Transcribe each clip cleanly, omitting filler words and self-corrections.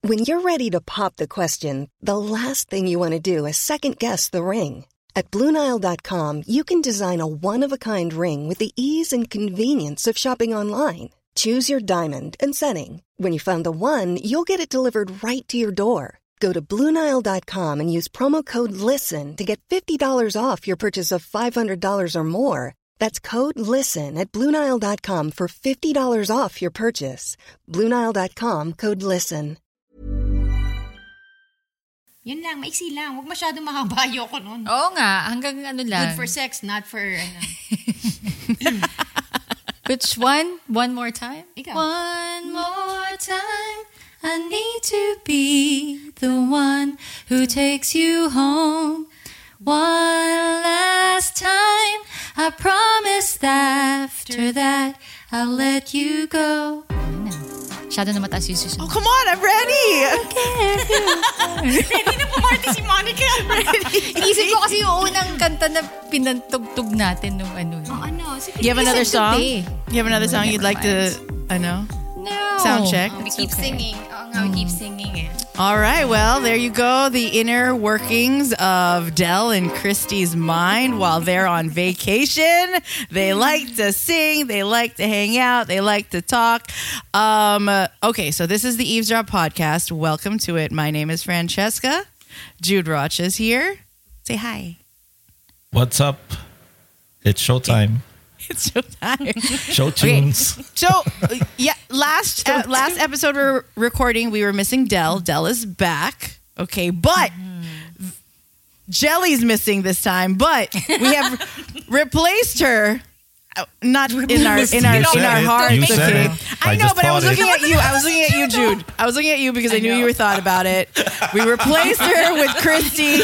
When you're ready to pop the question, the last thing you want to do is second-guess the ring. At BlueNile.com, you can design a one-of-a-kind ring with the ease and convenience of shopping online. Choose your diamond and setting. When you find the one, you'll get it delivered right to your door. Go to BlueNile.com and use promo code LISTEN to get $50 off your purchase of $500 or more. That's code LISTEN at BlueNile.com for $50 off your purchase. BlueNile.com, code LISTEN. Yun lang, maiksi lang. Huwag masyadong mahaba. Ayoko nun. Oo nga, hanggang ano lang. Good for sex, not for... Which one? One more time? Ikaw. One more time, I need to be the one who takes you home. One last time, I promise that after that, I'll let you go. Masyado na mataas yung susunod. Oh, come on, I'm ready! Ready na pumarty si Monica. Inisip ko kasi yung unang kanta na pinantugtug natin nung ano. Oh, ano? You have another song? You have another song you'd like to, No. sound check? We keep singing. We keep singing. All right, well, there you go. The inner workings of Del and Christy's mind while they're on vacation. They like to sing. They like to hang out. They like to talk. Okay, so this is the Eavesdrop Podcast. Welcome to it. My name is Francesca. Jude Roch is here. Say hi. What's up? It's showtime. It's showtime. Show tunes. So, yeah, last episode we're recording, we were missing Del. Del is back. Okay, but Jelly's missing this time. But we have replaced her. Not in our hearts. You said Okay. it. I know, just but I was thought looking it. at you. I was looking at you, Jude. I was looking at you because I knew you were thought about it. We replaced her with Christy.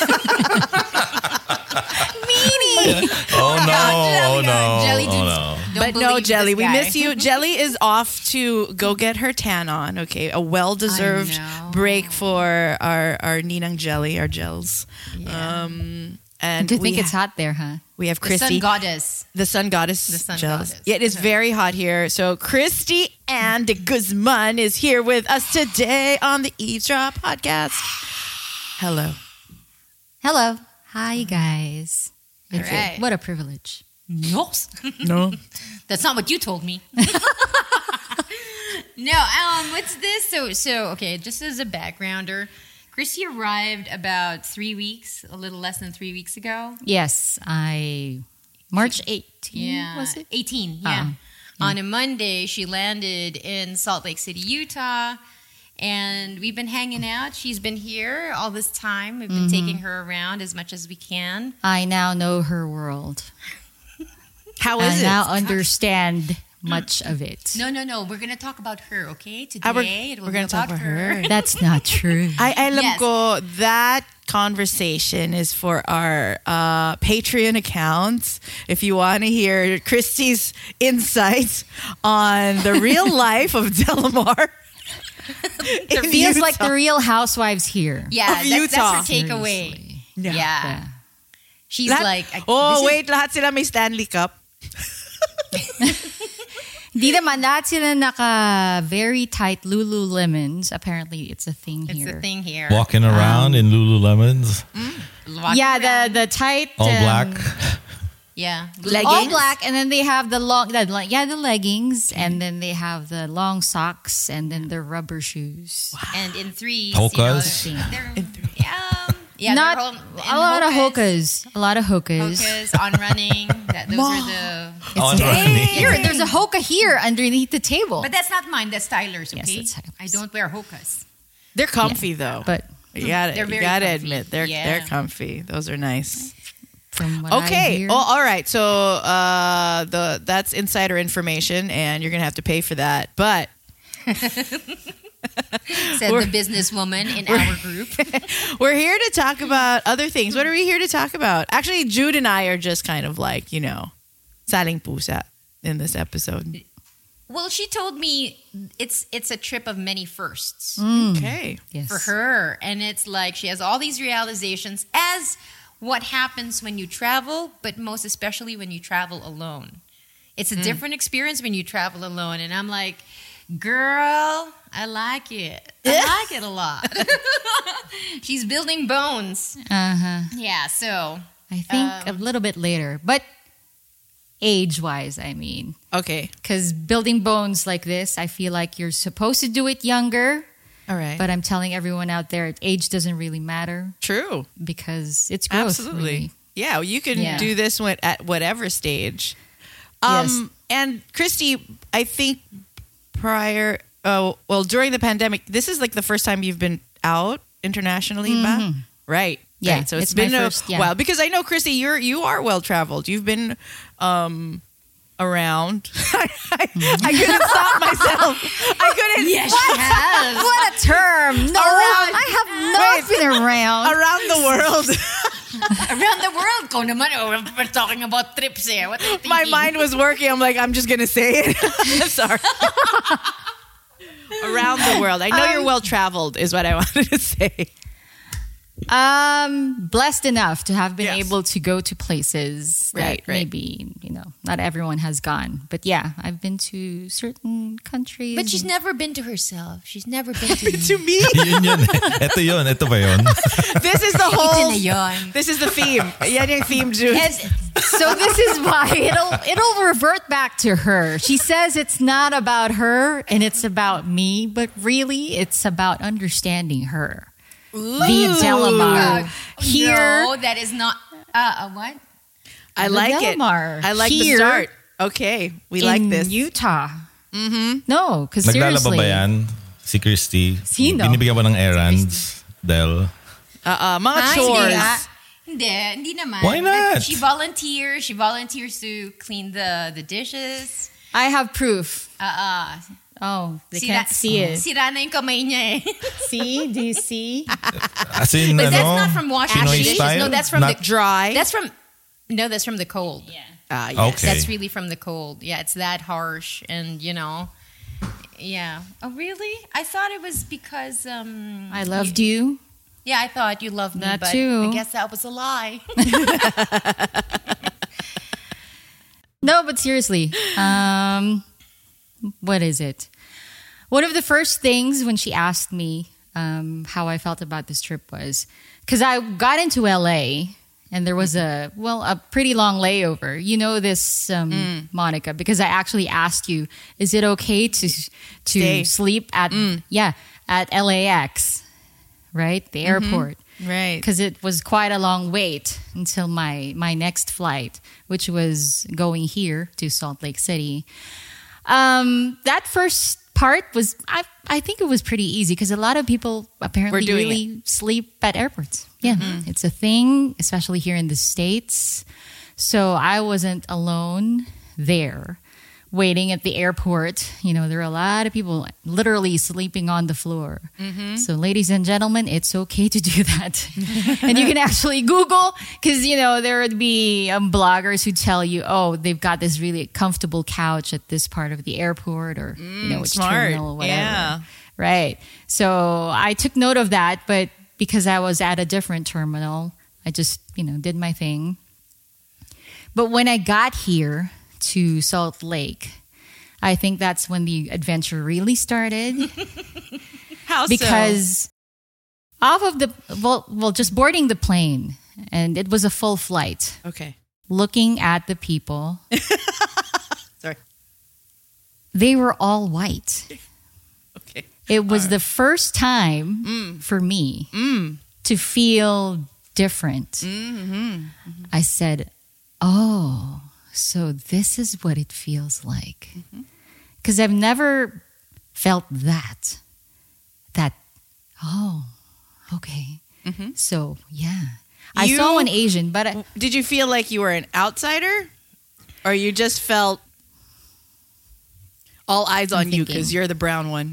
Oh no! Jelly Oh no! But no, Jelly, we miss you. Jelly is off to go get her tan on. Okay, a well-deserved break for our Ninang Jelly, our gels. Yeah. And Do you think it's hot there, huh? We have The Christy, sun goddess. the sun goddess, The sun gels. goddess. Yeah, it is very hot here. So Christy and de Guzman is here with us today on the Eavesdrop Podcast. Hello. Hello. Hi, guys. All right. What a privilege. No. No. That's not what you told me. No, what's this? So, okay, just as a backgrounder, Christy arrived about 3 weeks, a little less than 3 weeks ago. Yes, March 18th, Yeah. was it? 18, yeah. On a Monday, she landed in Salt Lake City, Utah. And we've been hanging out. She's been here all this time. We've been taking her around as much as we can. I now know her world. How I is it? now understand much of it. No. We're going to talk about her, okay? Today, it will we're be gonna talk about about her. That's not true. I alam Yes. ko that conversation is for our Patreon accounts. If you want to hear Christy's insights on the real life of Delamar. It feels like the Real Housewives here. Yeah, Of that's Utah. her takeaway. Seriously. Yeah. She's Lahat- like... lahat sila may Stanley Cup. Di naman, lahat sila naka very tight Lululemons. Apparently, it's a thing It's here. a thing here. Walking around in Lululemons, Yeah, the tight... all black. Yeah. All black, and then they have the long... the leggings, and then they have the long socks, and then the rubber shoes. And in threes. Hokas. Yeah, Not they're a lot of hokas. A lot of hokas. Hokas, on running. Those are the... On running. Here, there's a hoka here underneath the table. But that's not mine. That's Tyler's, okay? Yes, that's Tyler's. I don't wear hokas. They're comfy though. But you gotta They're very gotta comfy. admit they're comfy. Those are nice. from what I Okay. hear... Well, all right. So that's insider information, and you're gonna have to pay for that. But Said the businesswoman in our group. we're here to talk about other things. What are we here to talk about? Actually, Jude and I are just kind of like, saling pusa in this episode. Well, she told me it's a trip of many firsts Okay. Yes. for her. And it's like she has all these realizations as what happens when you travel, but most especially when you travel alone. It's a different experience when you travel alone. And I'm like, Girl, I like it. I like it a lot. She's building bones. Yeah, so I think a little bit later, but age-wise, I mean. Okay. Because building bones like this, I feel like you're supposed to do it younger. All right. But I'm telling everyone out there, age doesn't really matter True. because it's growth. Absolutely. Really. Yeah, you can Yeah. do this at whatever stage. Yes. And Christy, I think during the pandemic, this is like the first time you've been out internationally, ba? Right. Yeah, Right. So it's it's been my a first, yeah. while because I know Christy, you are well traveled. You've been around. I couldn't stop myself. I couldn't. yes, she has. What a term. No, Around- I have not been around. Around the world. Around the world. Ko naman, we're talking about trips here. What are you thinking? My mind was working. I'm like, I'm just gonna say it. Sorry. Around the world. I know you're well traveled, is what I wanted to say. Blessed enough to have been Yes. able to go to places that Right, right. maybe, not everyone has gone. But yeah, I've been to certain countries. But she's never been to herself. She's never been to To me, Yun. Ito yun. Ito ba yun? this is the Ito whole. na yun. This is the theme. Yan yung theme, Jude. And so this is why it'll revert back to her. She says it's not about her and it's about me, but really it's about understanding her. The Delamar here. No, that is not. What? I the like it. Delamar I like the here start. Okay, we like in this. Utah. No, because Naglalaba seriously, ba yan? Si Christy. Sino? Binibigyan mo ng errands. Del. Mga Ay, chores. Hindi naman. Why not? But she volunteers. She volunteers to clean the dishes. I have proof. Oh, they can't see it. Sira na yung kamay niya eh. See? Do you see? As in, But that's not from washing Pinoy dishes. style? No, that's from Not- the Dry. That's from the cold. Yeah. Yes. Okay. That's really from the cold. Yeah, it's that harsh, and yeah. Oh, really? I thought it was because I loved you. Yeah, I thought you loved me, That but too. I guess that was a lie. No, but seriously, what is it? One of the first things when she asked me how I felt about this trip was because I got into LA and there was a pretty long layover. You know this, Monica, because I actually asked you, is it okay to Stay. sleep at at LAX, right, the airport? Right. Because it was quite a long wait until my next flight, which was going here to Salt Lake City. That first part was, I think it was pretty easy because a lot of people apparently doing really sleep at airports. Yeah, it's a thing, especially here in the States. So I wasn't alone there waiting at the airport. There are a lot of people literally sleeping on the floor. So ladies and gentlemen, it's okay to do that. And you can actually Google because, there would be bloggers who tell you, oh, they've got this really comfortable couch at this part of the airport or, which smart. terminal, whatever. Yeah. Right. So I took note of that, but because I was at a different terminal, I just, did my thing. But when I got here to Salt Lake, I think that's when the adventure really started. How so? Because off of the, just boarding the plane, and it was a full flight, Okay. looking at the people, Sorry. they were all white. Okay. It was the first time for me to feel different. I said, oh, so this is what it feels like. Because I've never felt that, oh, okay. So, yeah. I You- saw an Asian, but Did you feel like you were an outsider, or you just felt all eyes on you thinking. because you're the brown one?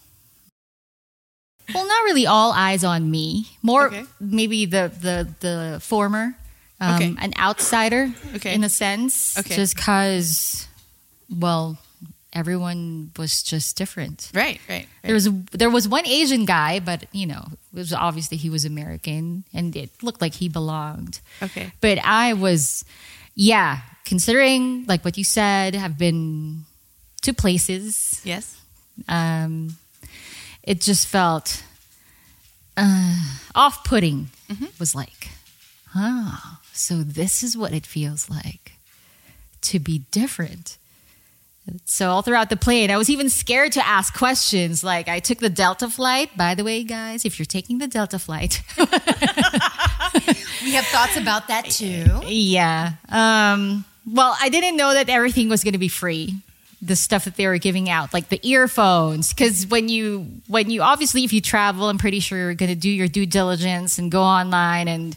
well, not really all eyes on me. More Okay. maybe the former, Okay. an outsider Okay. in a sense. Okay. Just because, everyone was just different. Right. Right. There was one Asian guy, but it was obviously he was American and it looked like he belonged. Okay. But I was, considering like what you said, I've been to places, Yes. It just felt off-putting. It was like, so this is what it feels like to be different. So all throughout the plane, I was even scared to ask questions. Like, I took the Delta flight. By the way, guys, if you're taking the Delta flight, We have thoughts about that too. yeah. Well, I didn't know that everything was going to be free. The stuff that they were giving out, like the earphones, because when you obviously, if you travel, I'm pretty sure you're going to do your due diligence and go online and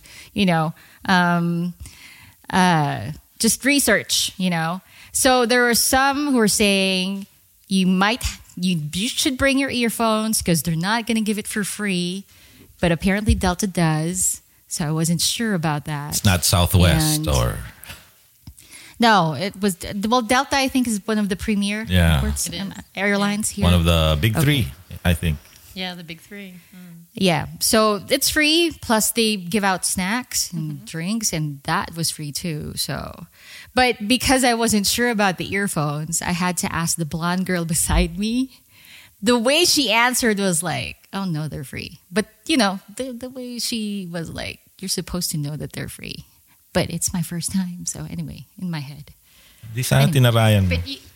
just research. So there were some who were saying you should bring your earphones because they're not going to give it for free, but apparently Delta does. So I wasn't sure about that. It's not Southwest And- or No, it was Delta. I think is one of the premier Yeah. airports, It is. airlines here. one of the big three, I think. Yeah, the big three. Yeah, so it's free. Plus, they give out snacks and drinks, and that was free too. So, but because I wasn't sure about the earphones, I had to ask the blonde girl beside me. The way she answered was like, "Oh no, they're free." But the way she was like, "You're supposed to know that they're free." But it's my first time, so anyway, in my head. Di sana tinarayan mo. But you,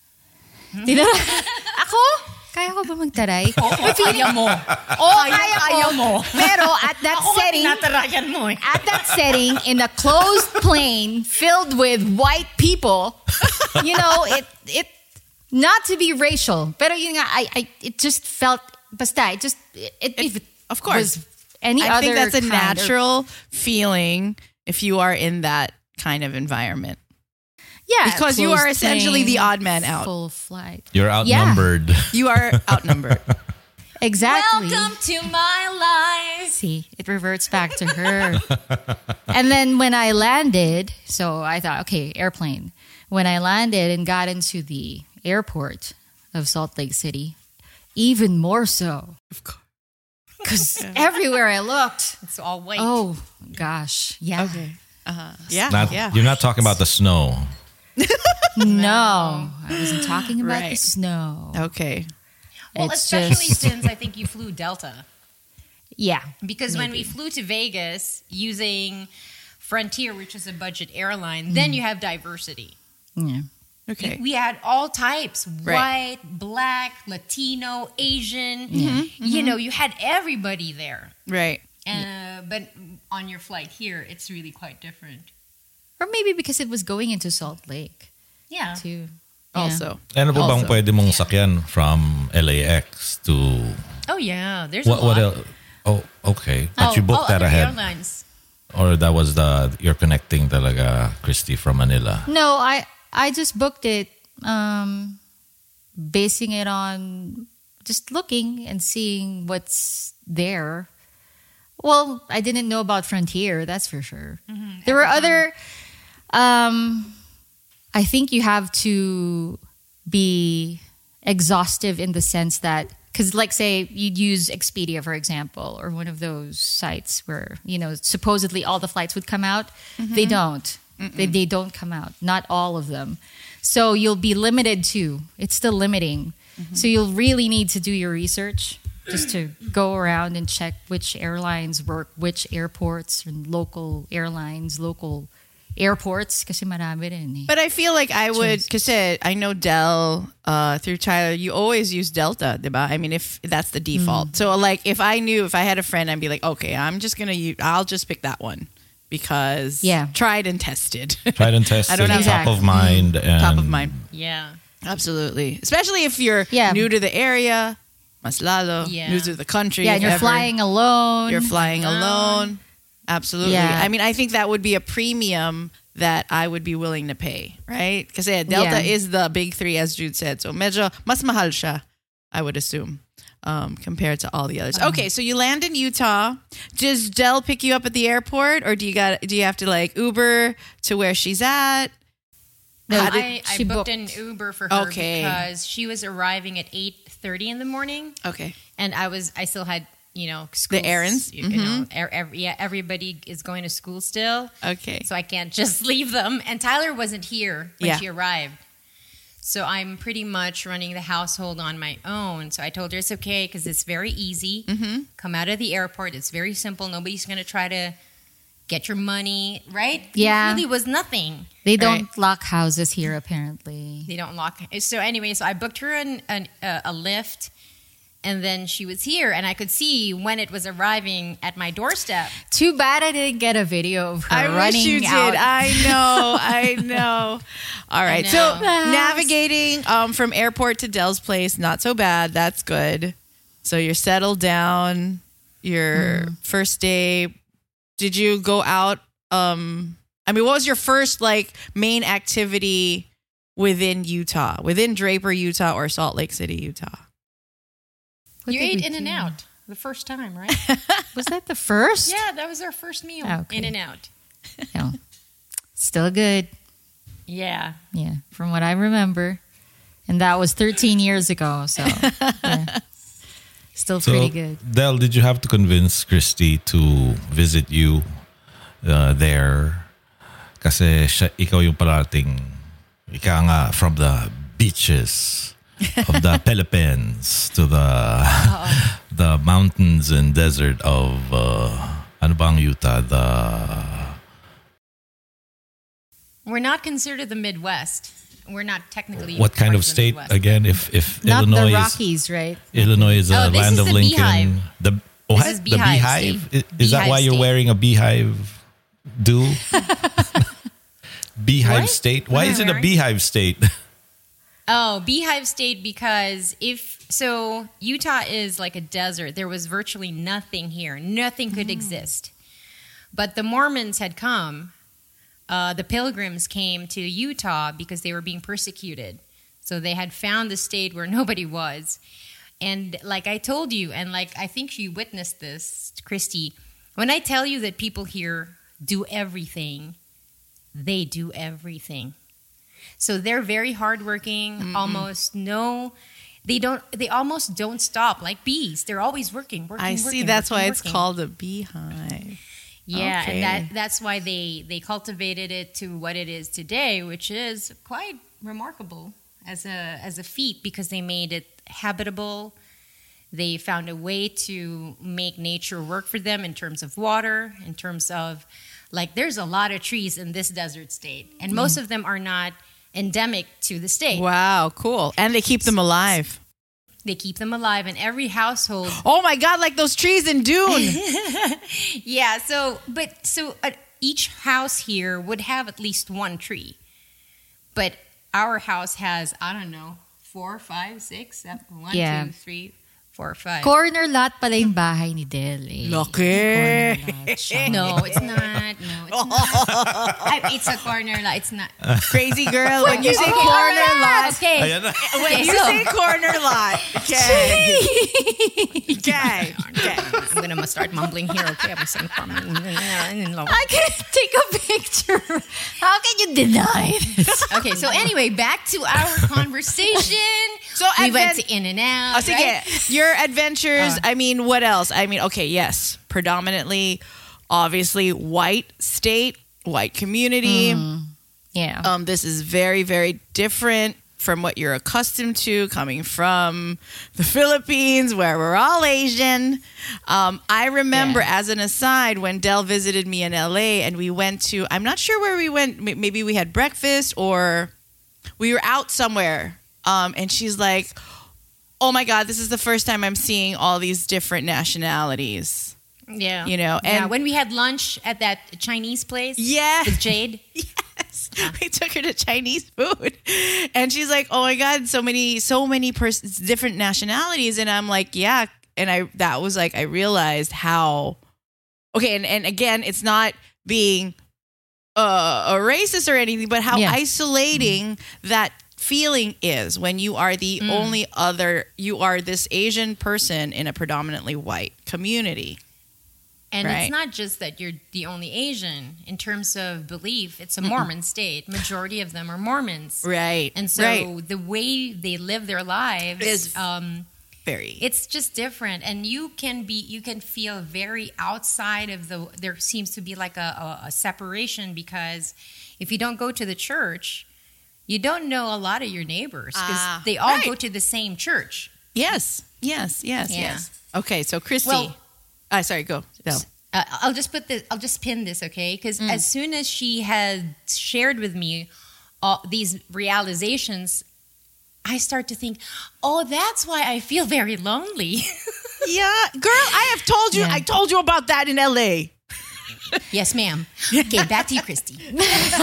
Ako? Kaya ko ba magtaray? kaya mo. Kaya mo. Pero at that setting, Tinatarayan mo eh. at that setting, in a closed plane filled with white people, it not to be racial, pero yun nga, it just felt, basta, it Of course. was any I other think that's a kind of- natural feeling if you are in that kind of environment. yeah, because you are closed essentially the plane, odd man out. Full flight. You're outnumbered. You are outnumbered. Exactly. Welcome to my life. See, it reverts back to her. And then when I landed, so I thought, okay, airplane. When I landed and got into the airport of Salt Lake City, even more so. Of course. Because everywhere I looked, It's all white. oh gosh, yeah. Okay. Yeah. Not, yeah. You're not talking about the snow. No, I wasn't talking about the Right. snow. Okay. Well, It's especially just- since I think you flew Delta. Yeah. Because when we flew to Vegas using Frontier, which is a budget airline, then you have diversity. Yeah. Okay. We had all types: Right. white, black, Latino, Asian. You had everybody there. Right. But on your flight here, it's really quite different. Or maybe because it was going into Salt Lake Yeah. too. Also. Ano po bang Also. pwede mong sakyan from LAX to... Oh yeah, there's What a lot. else? Oh, okay. But you booked that other ahead. Airlines. Or that was you're connecting talaga, Christy, from Manila. No, I just booked it, basing it on just looking and seeing what's there. Well, I didn't know about Frontier, that's for sure. There were other. I think you have to be exhaustive in the sense that, because like say you'd use Expedia, for example, or one of those sites where, supposedly all the flights would come out. They don't. They don't come out. Not all of them. So you'll be limited to, it's still limiting. So you'll really need to do your research just to go around and check which airlines work, which airports, and local airlines, local airports, kasi marami rin eh. But I feel like I would, because I know Del through Tyler, you always use Delta, diba? I mean, if that's the default. So like if I had a friend, I'd be like, okay, I'll just pick that one because tried and tested. Tried and tested, I don't have top of mind. And top of mind. Yeah. Absolutely. Especially if you're Yeah. new to the area, mas lalo, Yeah. new to the country. Yeah, and you're ever. flying alone. You're flying alone. Absolutely. Yeah. I mean, I think that would be a premium that I would be willing to pay, right? Because Delta Yeah. is the big three, as Jude said. So medyo mas mahal siya, I would assume, compared to all the others. Okay, so you land in Utah. Does Del pick you up at the airport, or do you have to like Uber to where she's at? No, I she booked booked. an Uber for her Okay. because she was arriving at 8:30 in the morning, Okay. and I still had schools, errands? everybody is going to school still, Okay. so I can't just leave them. And Tyler wasn't here when Yeah. she arrived, So I'm pretty much running the household on my own. So I told her it's okay because it's very easy. Come out of the airport. It's very simple. Nobody's going to try to get your money, right? Yeah. It really was nothing. They don't lock houses here, apparently. They don't lock. So anyway, so I booked her a lift. And then she was here, and I could see when it was arriving at my doorstep. Too bad I didn't get a video of her I running wish you out. did. I know. All right. So know. navigating from airport to Dell's place, not so bad. That's good. So you're settled down. Your first day. Did you go out? I mean, what was your first main activity within Utah, within Draper, Utah, or Salt Lake City, Utah? What You did ate we In and do? Out the first time, right? Was that the first? Yeah, that was our first meal. Okay. In and Out. No. Still good. Yeah. Yeah, from what I remember. And that was 13 years ago, so yeah. Still pretty good. Del, did you have to convince Christy to visit you there? Kasi ikaw yung parating, ika nga from the beaches of the Philippines to the mountains and desert of ano bang Utah? We're not considered the Midwest. We're not technically. What kind part of the state Midwest. again? If Not Illinois the is Rockies, right? Illinois is a Oh, this land is of the Lincoln. Beehive. The This is the Beehive beehive? State. Is that Beehive why you're State. wearing a beehive do? Beehive What? state? What Why am I is it a wearing? beehive state? Oh, Beehive State because Utah is like a desert. There was virtually nothing here. Nothing could exist. But the Mormons had come. The Pilgrims came to Utah because they were being persecuted. So they had found the state where nobody was. And like I told you, and like I think you witnessed this, Christy, when I tell you that people here do everything, they do everything. So they're very hardworking, they almost don't stop like bees. They're always working. I see. working, That's working, why it's working. called a beehive. Yeah, Okay. and that's why they cultivated it to what it is today, which is quite remarkable as a feat because they made it habitable. They found a way to make nature work for them in terms of water, in terms of there's a lot of trees in this desert state, and most of them are not endemic to the state. Wow, cool. And they keep them alive. They keep them alive in every household. Oh my God, like those trees in Dune. Yeah, so each house here would have at least one tree. But our house has, I don't know, 4, 5, 6, 7, 1, Yeah. 2, 3, 4, 5. Corner lot pala yung bahay ni Del. Eh. Lucky. Corner lot siya. No, it's not. No, it's not. It's a corner lot. It's not. Crazy girl, when you say Okay, corner lot. Okay. Ayan na. When Okay, you so- say corner lot. Okay. Okay. I'm gonna start mumbling here. Okay, I'm saying corner. I can't take a picture. How can you deny this? Okay, so anyway, back to our conversation. So we went to In and Out. Oh, sige. Right? Your adventures, I mean, what else? I mean, okay, yes, predominantly, obviously, white state, white community. Yeah. This is very, very different from what you're accustomed to coming from the Philippines, where we're all Asian. I remember, as an aside, when Del visited me in LA and we went to, I'm not sure where we went, maybe we had breakfast or we were out somewhere. And she's like, oh my God, this is the first time I'm seeing all these different nationalities. Yeah. You know, yeah, and- when we had lunch at that Chinese place Yes. with Jade. Yes. We took her to Chinese food. And she's like, oh my God, so many different nationalities. And I'm like, yeah. And I realized how, okay. And again, it's not being a racist or anything, but how isolating that feeling is when you are the only other, you are this Asian person in a predominantly white community. And Right. it's not just that you're the only Asian. In terms of belief, it's a Mormon state. Majority of them are Mormons. Right. And so right. the way they live their lives Is very. it's just different, and you can feel very outside of there seems to be like a separation, because if you don't go to the church, you don't know a lot of your neighbors because they all go to the same church. Yes. Okay, so Christy. Sorry, go. No. I'll just pin this, okay? Because as soon as she had shared with me all these realizations, I start to think, oh, that's why I feel very lonely. Yeah, girl, I have told you. Yeah. I told you about that in LA. Yes, ma'am. Okay, back to you, Christy. No,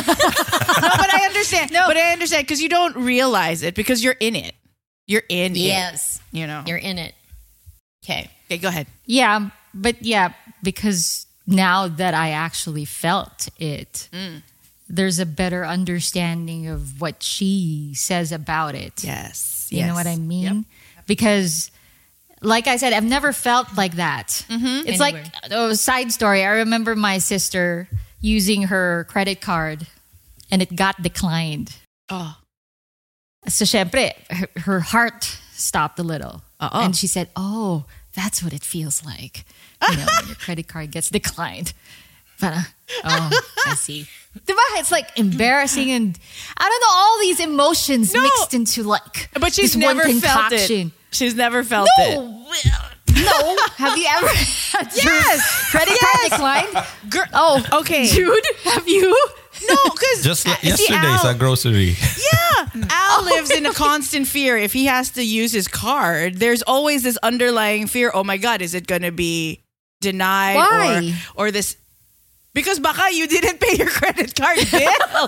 but I understand. But I understand because you don't realize it because you're in it. You're in it. Yes. You know. You're in it. Okay, go ahead. Yeah, but because now that I actually felt it, there's a better understanding of what she says about it. Yes. You know what I mean? Yep. Because, like I said, I've never felt like that. It's like a side story. I remember my sister using her credit card and it got declined. Oh. So, syempre, her heart stopped a little. And she said, oh, that's what it feels like. You know, when your credit card gets declined. But, I see. Diba? It's like embarrassing and I don't know, all these emotions mixed into like but she's this never one felt concoction. it. She's never felt it. No. Have you ever had your credit card declined? Girl, okay. Jude, have you? No, because Just yesterday sa grocery. Yeah, Al lives in a constant fear. If he has to use his card, there's always this underlying fear. Oh my God, is it going to be denied? Why? Or this? Because baka you didn't pay your credit card bill.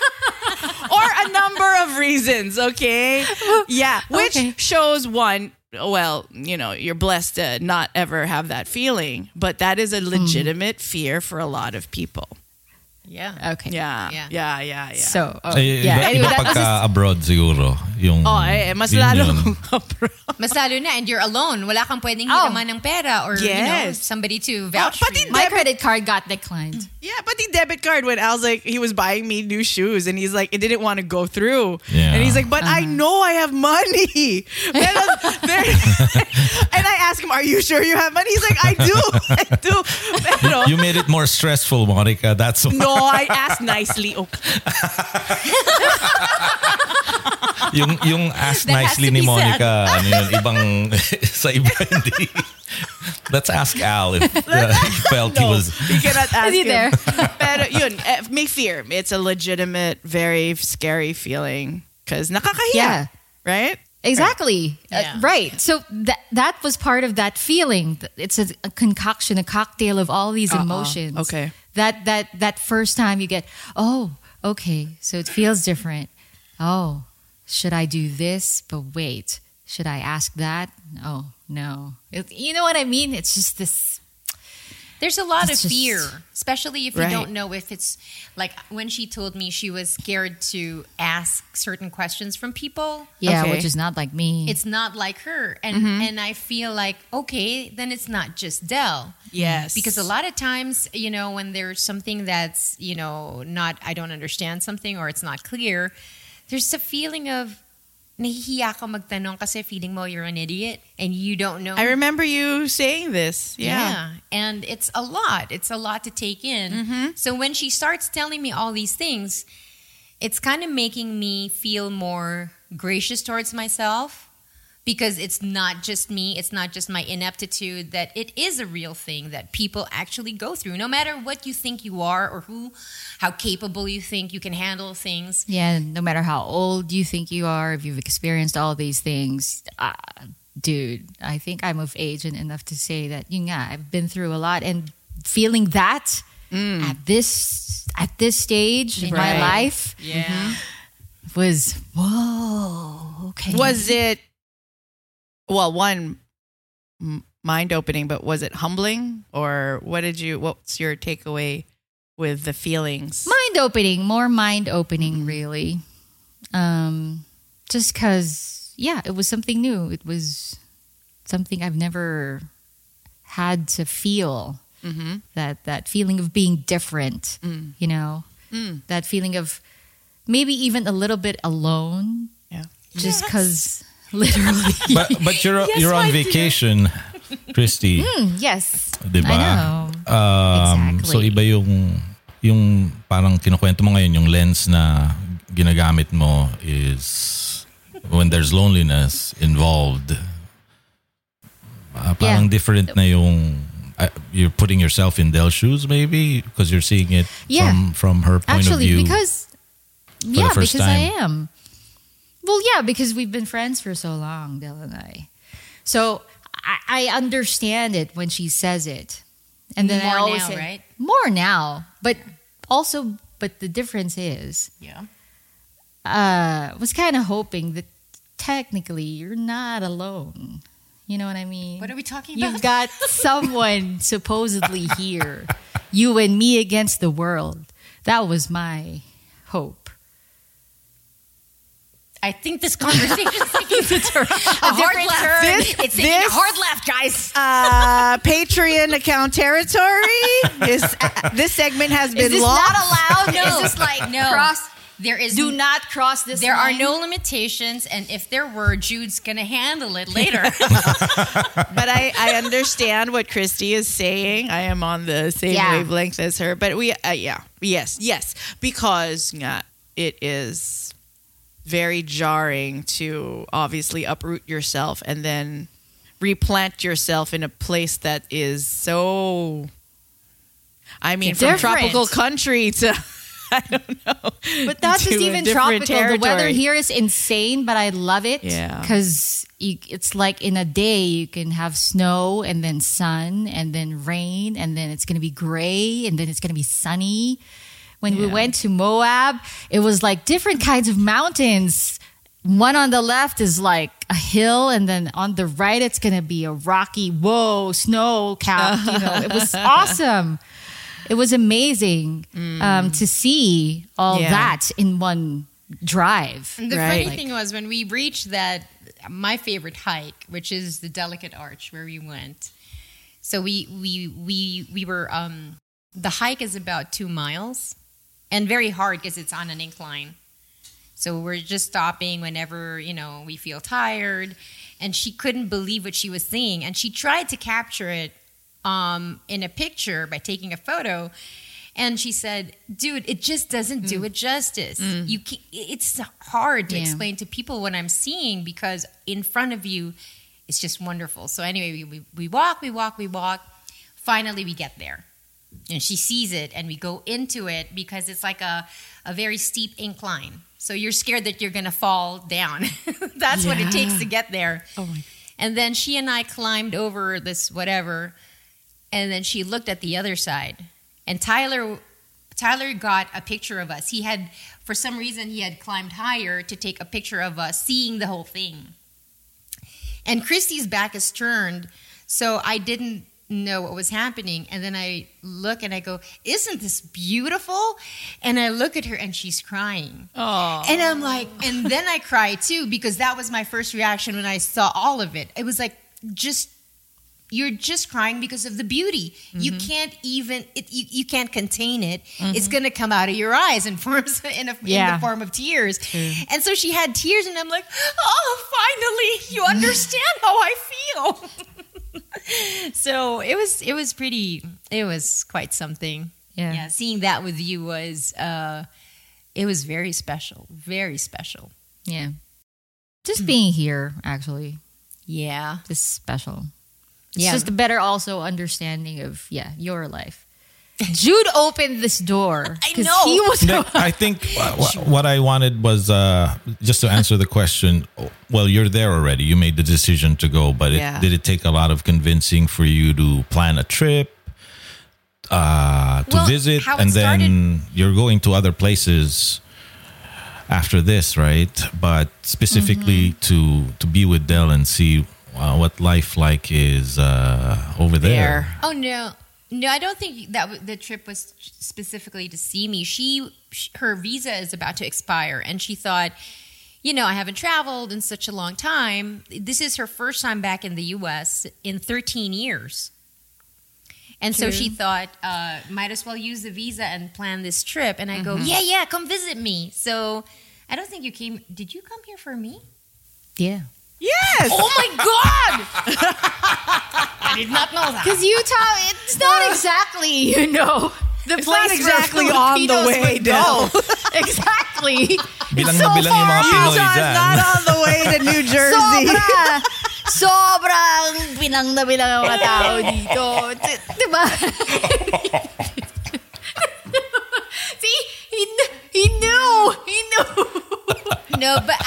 Or a number of reasons, okay? Yeah, which shows one, well, you know, you're blessed to not ever have that feeling. But that is a legitimate fear for a lot of people. Yeah. Okay. Yeah. So, Iba pagka abroad siguro. Yung, mas yun lalo yun. Mas lalo na, and you're alone. Wala kang pwedeng hiraman ng pera or somebody to vouch for you. my credit card got declined. Yeah, but the debit card when Al's like, he was buying me new shoes and he's like, it didn't want to go through. Yeah. And he's like, but I know I have money. And I ask him, are you sure you have money? He's like, I do. Pero, You made it more stressful, Monica. That's why. no, I asked nicely. Okay. yung ask That has nicely to ni be Monica, ano yun, ibang sa iba hindi. Let's ask Al if he felt he was. You cannot ask Is he him. there? Pero yun, may fear. It's a legitimate, very scary feeling. Because nakakahiya. Yeah. Right? Exactly. Yeah. Right. So that was part of that feeling. It's a concoction, a cocktail of all these emotions. Okay. That first time you get, oh, okay, so it feels different. Oh, should I do this? But wait, should I ask that? Oh, no. You know what I mean? It's just this. There's a lot of It's just- fear, especially if you Right. don't know if it's like when she told me she was scared to ask certain questions from people. Yeah, Okay. which is not like me. It's not like her. And I feel like, okay, then it's not just Del. Yes. Because a lot of times, you know, when there's something that's, you know, not, I don't understand something or it's not clear, there's a feeling of, nahihiya ka magtanong kasi feeling mo you're an idiot and you don't know. I remember you saying this. Yeah. And it's a lot. It's a lot to take in. So when she starts telling me all these things, it's kind of making me feel more gracious towards myself because it's not just me. It's not just my ineptitude, that it is a real thing that people actually go through. No matter what you think you are or how capable you think you can handle things. Yeah, no matter how old you think you are, if you've experienced all these things, dude, I think I'm of age and enough to say that, yun nga, I've been through a lot, and feeling that at this stage in my Right. life Yeah. was, whoa, okay. Was it, well, one, mind-opening, but was it humbling? Or what's your takeaway with the feelings? more mind opening, really. Just because, yeah, it was something new. It was something I've never had to feel. That feeling of being different, you know, that feeling of maybe even a little bit alone, Yeah. just because literally. But you're on vacation, Christy. Yes, Diba? I know. So Exactly. iba yung parang kinukwento mo ngayon, yung lens na ginagamit mo is when there's loneliness involved. Parang different na yung you're putting yourself in Del's shoes, maybe because you're seeing it from her point of view. Because first I time. am. Well, yeah, because we've been friends for so long, Del and I. So I understand it when she says it, and then More I always now, say right? more now. But the difference is, was kind of hoping that technically you're not alone. You know what I mean? What are we talking You've about? got someone supposedly here. You and me against the world. That was my hope. I think this conversation is taking a different turn. It's taking a hard left, guys. Patreon account territory. This segment has been Is this lost. not allowed? No. Is this like No. cross? There is Do not cross this There are line? no limitations, and if there were, Jude's going to handle it later. But I understand what Christy is saying. I am on the same wavelength as her. But yes, because it is very jarring to obviously uproot yourself and then replant yourself in a place that is so. I mean, from Different. tropical country to. I don't know. But not to just a even different tropical. The weather territory. here is insane, but I love it. Yeah. Because it's like in a day you can have snow and then sun and then rain and then it's going to be gray and then it's going to be sunny. When we went to Moab, it was like different kinds of mountains. One on the left is like a hill, and then on the right it's going to be a rocky, snow cap. It was awesome. It was amazing to see all that in one drive. And the Right. funny thing was when we reached my favorite hike, which is the Delicate Arch where we went. So we were the hike is about 2 miles and very hard because it's on an incline. So we're just stopping whenever, we feel tired. And she couldn't believe what she was seeing. And she tried to capture it in a picture by taking a photo. And she said, dude, it just doesn't do it justice. It's hard to explain to people what I'm seeing because in front of you, it's just wonderful. So anyway, we walk. Finally, we get there. And she sees it and we go into it because it's like a very steep incline. So you're scared that you're going to fall down. That's what it takes to get there. Oh my. And then she and I climbed over this whatever. And then she looked at the other side. And Tyler got a picture of us. For some reason, he had climbed higher to take a picture of us seeing the whole thing. And Christy's back is turned. So I didn't know what was happening. And then I look and I go, isn't this beautiful? And I look at her and she's crying. Oh. And I'm like, and then I cry too, because that was my first reaction when I saw all of it. It was like, you're just crying because of the beauty. You can't even, you can't contain it. It's going to come out of your eyes in the form of tears. And so she had tears and I'm like, oh, finally, you understand how I feel. So it was quite something. Yeah. Seeing that with you it was very special. Very special. Yeah. Just being here, actually, Yeah. is special. It's just a better also understanding of, your life. Jude opened this door. I 'cause know. He was I think what I wanted was just to answer the question. Well, you're there already. You made the decision to go, but did it take a lot of convincing for you to plan a trip, to visit, how it and then started- you're going to other places after this, right? But specifically to be with Del and see what life like is over there. Oh, no. No, I don't think that the trip was specifically to see me. Her visa is about to expire, and she thought, I haven't traveled in such a long time. This is her first time back in the U.S. in 13 years. And so she thought, might as well use the visa and plan this trip. And I go, yeah, come visit me. So I don't think you came. Did you come here for me? Yeah. Yes. Oh, my God! I did not know that. Because Utah, it's not exactly, the It's place not exactly where on the Filipinos way, would go. Exactly. Bilang na bilang yung mga Pinoy Utah's dyan. not all the way to New Jersey. Sobrang bilang na bilang ang mga tao dito. Diba? See? He knew. No, but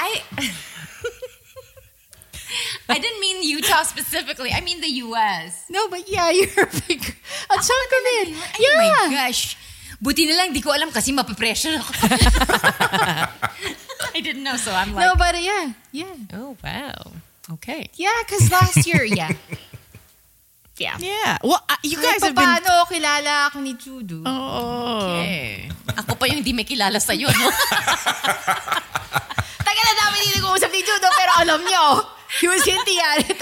I didn't mean Utah specifically. I mean the U.S. No, but yeah, you're a big... A chunk of it. Oh Yeah. my gosh. Buti na lang, di ko alam kasi mapapressure ako. I didn't know, so I'm like... No, but yeah. Oh, wow. Okay. Yeah, because last year, yeah. Yeah. Yeah. Well, you guys have been... Paano kilala ako ni Chudu? Oh. Okay. Ako pa yung hindi may kilala sa'yo, no? Tagal na namin hindi nag-uusap ni Chudu, pero alam niyo, he was hinting at it.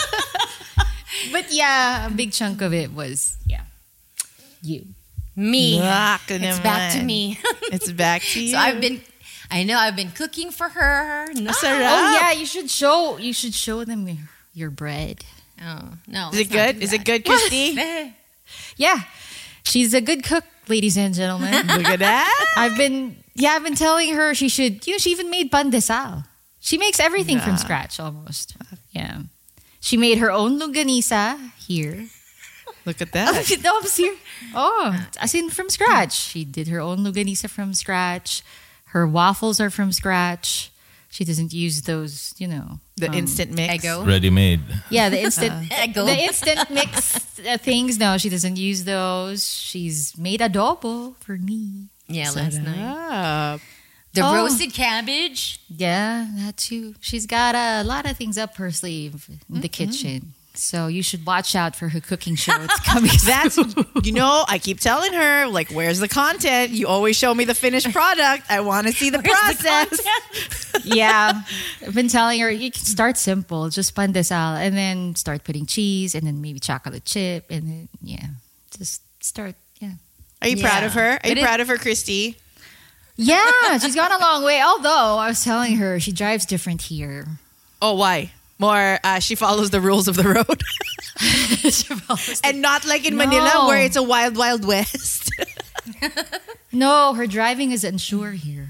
But yeah, a big chunk of it was, yeah, you. Me. Yak It's naman. back to me. It's back to you. So I've been cooking for her. No. Sarap. Oh yeah, you should show them your bread. Oh, no. Is it good? Is it good, Christy? Yeah, she's a good cook, ladies and gentlemen. Look at that. I've been telling her she should. She even made pandesal. She makes everything from scratch almost. Yeah, she made her own longanisa here. Look at that. As in from scratch. She did her own longanisa from scratch. Her waffles are from scratch. She doesn't use those, The instant mix. Eggo. Ready made. Yeah, the instant Eggo. the instant mix things. No, she doesn't use those. She's made adobo for me. Yeah, last night. Ah. The Oh. roasted cabbage. Yeah, that too. She's got a lot of things up her sleeve in the kitchen. So you should watch out for her cooking show. It's coming That's, soon. I keep telling her, like, where's the content? You always show me the finished product. I want to see the process. Yeah. I've been telling her, you can start simple. Just pandesal and then start putting cheese and then maybe chocolate chip and then, just start, Are you proud of her? Are you But proud of her, Christy? Yeah, she's gone a long way. Although I was telling her she drives different here. Oh, why? More, she follows the rules of the road. And not like in Manila No. where it's a wild, wild west. No, her driving is unsure here.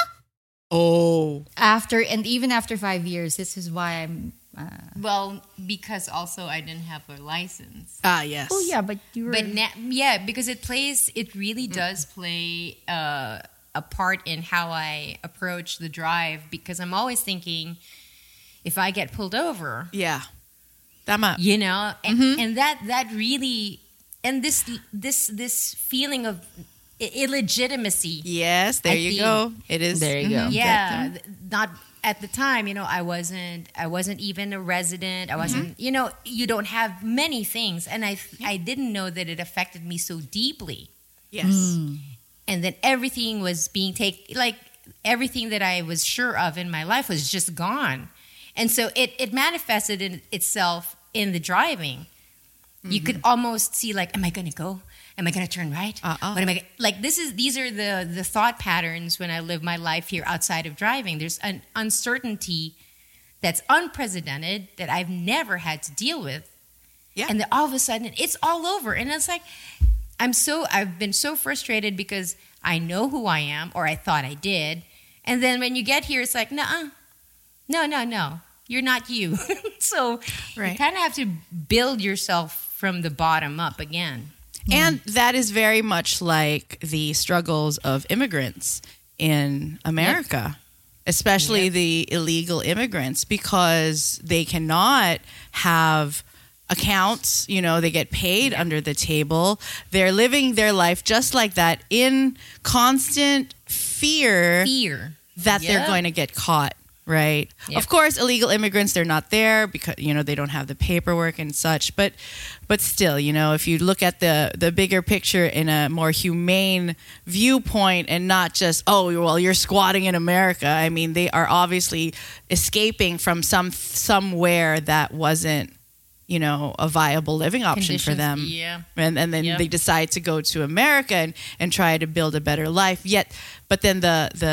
Oh. Even after 5 years, this is why I'm. Well, because also I didn't have a license. Ah, yes. Oh yeah, but you were. But because it really does play a part in how I approach the drive, because I'm always thinking, if I get pulled over, Yeah. Tama. and that really, and this feeling of illegitimacy. Yes, there I you think- go. It is. There you go. Yeah, not at the time. I wasn't even a resident. I wasn't. You don't have many things, and I didn't know that it affected me so deeply. Yes. And then everything was being taken. Like everything that I was sure of in my life was just gone, and so it manifested in itself in the driving. You could almost see, like, am I going to go? Am I going to turn right? What am I like? These are the thought patterns when I live my life here outside of driving. There's an uncertainty that's unprecedented that I've never had to deal with. Yeah. And then all of a sudden it's all over. And it's like, I've been so frustrated because I know who I am, or I thought I did. And then when you get here, it's like, no, you're not you. So Right. you kind of have to build yourself from the bottom up again. And that is very much like the struggles of immigrants in America, especially the illegal immigrants, because they cannot have accounts, they get paid under the table. They're living their life just like that in constant fear that they're Yeah. going to get caught. Right. Yep. Of course, illegal immigrants, they're not there because, they don't have the paperwork and such. But still, if you look at the bigger picture in a more humane viewpoint and not just, you're squatting in America. I mean, they are obviously escaping from somewhere that wasn't, a viable living option for them. Yeah. And then Yep. they decide to go to America and try to build a better life. But then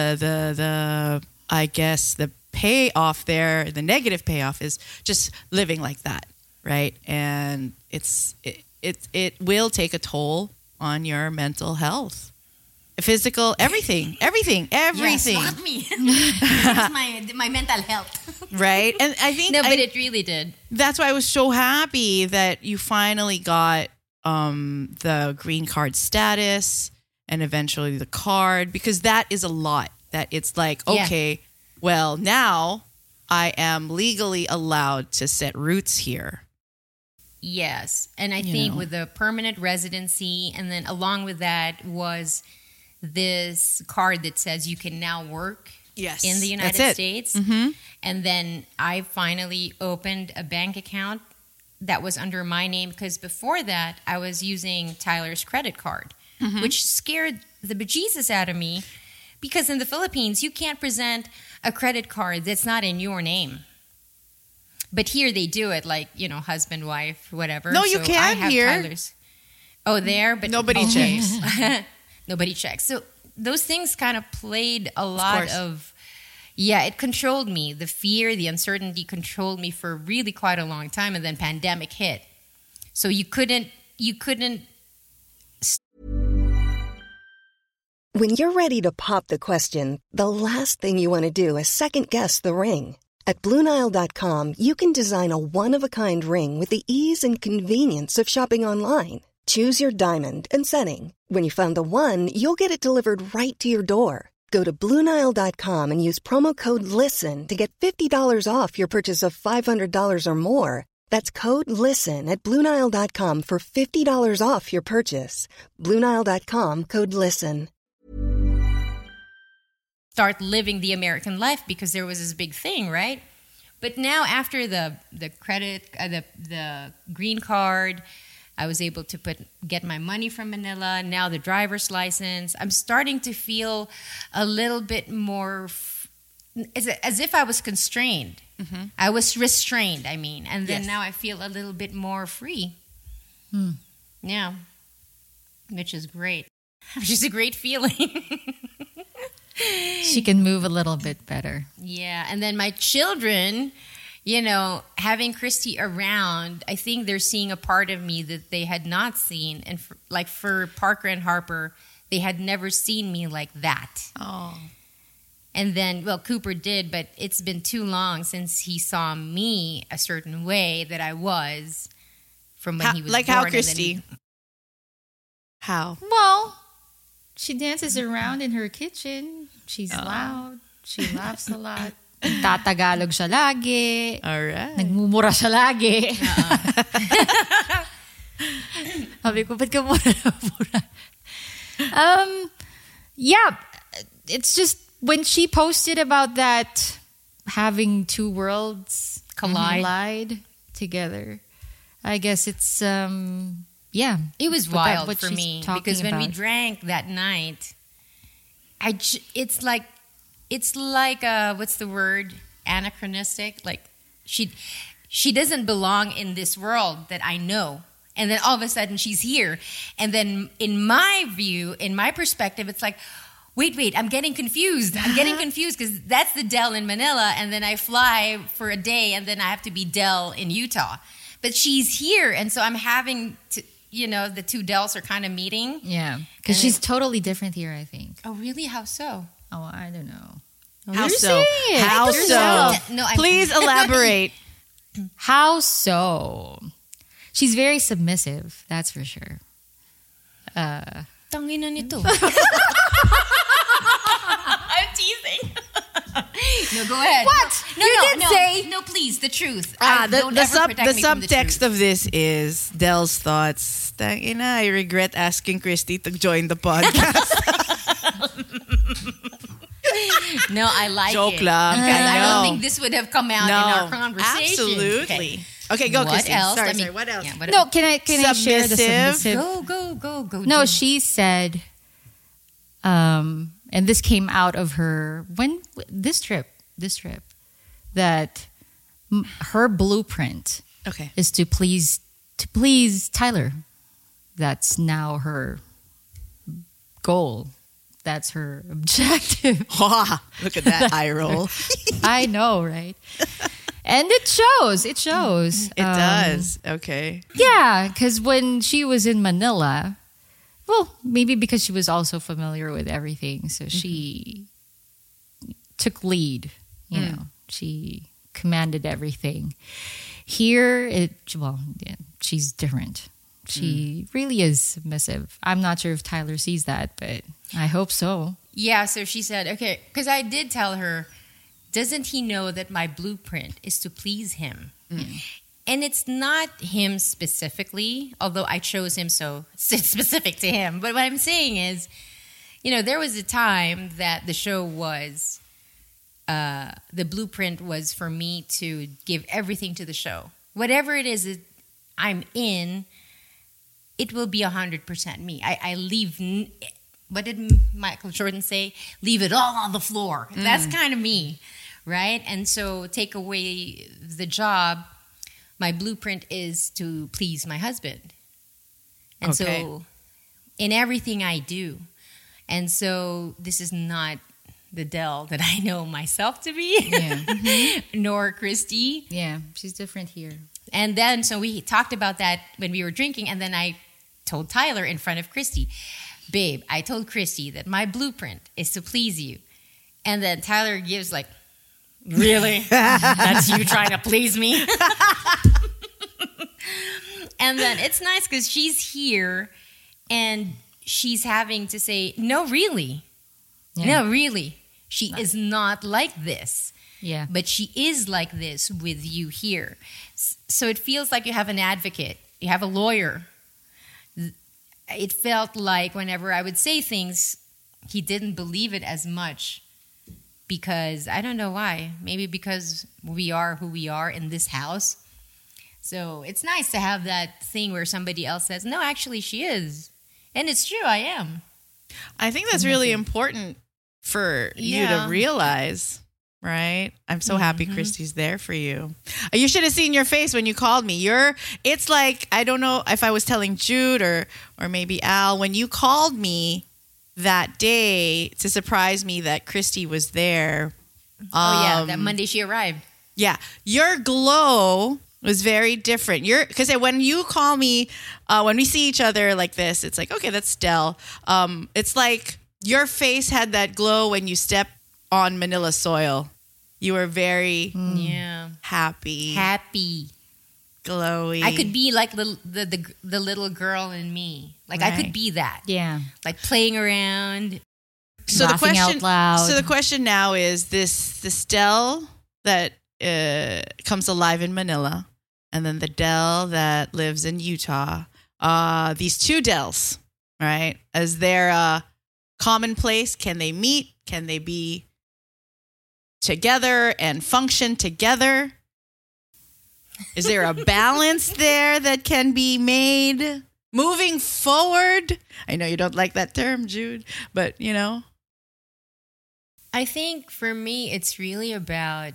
the I guess the payoff there, the negative payoff is just living like that, right? And it will take a toll on your mental health. physical, everything. Yes, swat me. It's my mental health. Right? And I think No, but it really did. that's why I was so happy that you finally got the green card status and eventually the card, because that is a lot. That it's like, Yeah. okay, well, now I am legally allowed to set roots here. Yes. And I You think know. with the permanent residency, and then along with that was this card that says you can now work Yes. in the United That's it. States. Mm-hmm. And then I finally opened a bank account that was under my name, because before that I was using Tyler's credit card, Mm-hmm. which scared the bejesus out of me, because in the Philippines you can't present a credit card that's not in your name. But here they do it, like, husband, wife, whatever. No, you So I can have here. Tyler's. Oh, there? But Nobody checks. Nobody checks. So those things kind of played a lot course. of, it controlled me. The fear, the uncertainty controlled me for really quite a long time. And then pandemic hit. So you couldn't. When you're ready to pop the question, the last thing you want to do is second-guess the ring. At BlueNile.com, you can design a one-of-a-kind ring with the ease and convenience of shopping online. Choose your diamond and setting. When you find the one, you'll get it delivered right to your door. Go to BlueNile.com and use promo code LISTEN to get $50 off your purchase of $500 or more. That's code LISTEN at BlueNile.com for $50 off your purchase. BlueNile.com, code LISTEN. Start living the American life, because there was this big thing, right? But now after the credit, the green card, I was able to get my money from Manila. Now the driver's license. I'm starting to feel a little bit more as if I was constrained. Mm-hmm. I was restrained, and then Yes. now I feel a little bit more free. Yeah, which is great. Which is a great feeling. She can move a little bit better. Yeah, and then my children, having Christy around, I think they're seeing a part of me that they had not seen. And for Parker and Harper, they had never seen me like that. Oh. And then, Cooper did, but it's been too long since he saw me a certain way that I was from when he was Like born. how, and then- Christy? How? Well, she dances around in her kitchen. She's loud. She laughs a lot. Tatagalog siya lagi. All right. Nagmumura siya lagi. Sabi ko, ba't ka mura? Yeah, it's just when she posted about that, having two worlds collide together, I guess it's, yeah. It was But wild what for she's me talking because when we about. drank that night, it's like what's the word? Anachronistic. Like she doesn't belong in this world that I know. And then all of a sudden she's here. And then in my view, in my perspective, it's like, wait, I'm getting confused. I'm getting confused because that's the Del in Manila. And then I fly for a day and then I have to be Del in Utah. But she's here. And so I'm having to, the two Dels are kind of meeting. Yeah, because And she's totally different here, I think. Oh, really? How so? Oh, I don't know. How You're so? saying it. How You're so? saying No, I'm- Please elaborate. How so? She's very submissive, that's for sure. Tangina nito. I'm teasing. No, go ahead. What? No, You no, did no, say- no, please, the truth. The Don't ever protect me from the subtext truth. of this is Del's thoughts. Tangina, I regret asking Christy to join the podcast. No, I like Joke it. lang. Because I I don't know. think this would have come out in our conversation. absolutely. Okay, go, What Christy. else? Sorry, what else? Yeah, what No, can I share the Submissive. submissive? Go. No, do. she said, and this came out of her this trip, that her blueprint Okay. is to please Tyler. That's now her goal. That's her objective. Look at that eye roll. I know, right? And it shows. It shows. It does. Okay. Yeah, because when she was in Manila, Well, maybe because she was also familiar with everything, so she took lead. You know, she commanded everything. Here, she's different. She really is submissive. I'm not sure if Tyler sees that, but I hope so. Yeah, so she said, okay, because I did tell her, doesn't he know that my blueprint is to please him? And it's not him specifically, although I chose him so it's specific to him. But what I'm saying is, you know, there was a time that the show was, the blueprint was for me to give everything to the show. Whatever it is that I'm in, it will be 100% me. I leave, what did Michael Jordan say? Leave it all on the floor. That's kind of me, right? And so take away the job, my blueprint is to please my husband. And so in everything I do. And so this is not the Del that I know myself to be, nor Christy. Yeah, she's different here. And then, so we talked about that when we were drinking, and then I told Tyler in front of Christy, babe, I told Christy that my blueprint is to please you. And then Tyler gives like, really? That's you trying to please me? And then it's nice because she's here and she's having to say, no, really. Yeah. No, really. She is not like this. Yeah. But she is like this with you here. So it feels like you have an advocate. You have a lawyer. It felt like whenever I would say things, he didn't believe it as much because I don't know why. Maybe because we are who we are in this house. So it's nice to have that thing where somebody else says, no, actually she is. And it's true, I am. I think that's really important for you to realize, right? I'm so happy Christy's there for you. You should have seen your face when you called me. It's like, I don't know if I was telling Jude or maybe Al, when you called me that day to surprise me that Christy was there. That Monday she arrived. Yeah. Your glow was very different. Because when you call me, when we see each other like this, it's like, okay, that's Del. It's like your face had that glow when you stepped on Manila soil. You were very happy, glowy. I could be like the little girl in me. Like I could be that. Yeah. Like playing around. So laughing out loud. So the question now is this Del that comes alive in Manila, and then the Del that lives in Utah. These two Dels, right? Is there a commonplace? Can they meet? Can they be together and function together? Is there a balance there that can be made moving forward? I know you don't like that term, Jude, but you know. I think for me, it's really about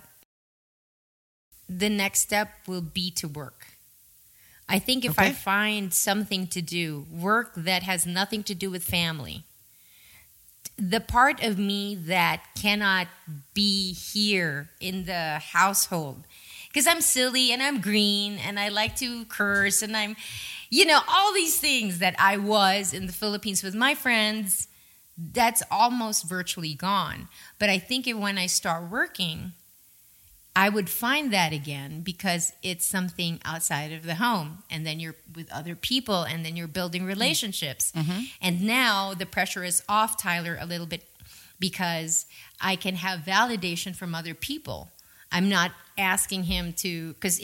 the next step will be to work. I think if I find something to do, work that has nothing to do with family, the part of me that cannot be here in the household, because I'm silly and I'm green and I like to curse and I'm, all these things that I was in the Philippines with my friends, that's almost virtually gone. But I think when I start working, I would find that again because it's something outside of the home. And then you're with other people and then you're building relationships. And now the pressure is off Tyler a little bit because I can have validation from other people. I'm not asking him to, because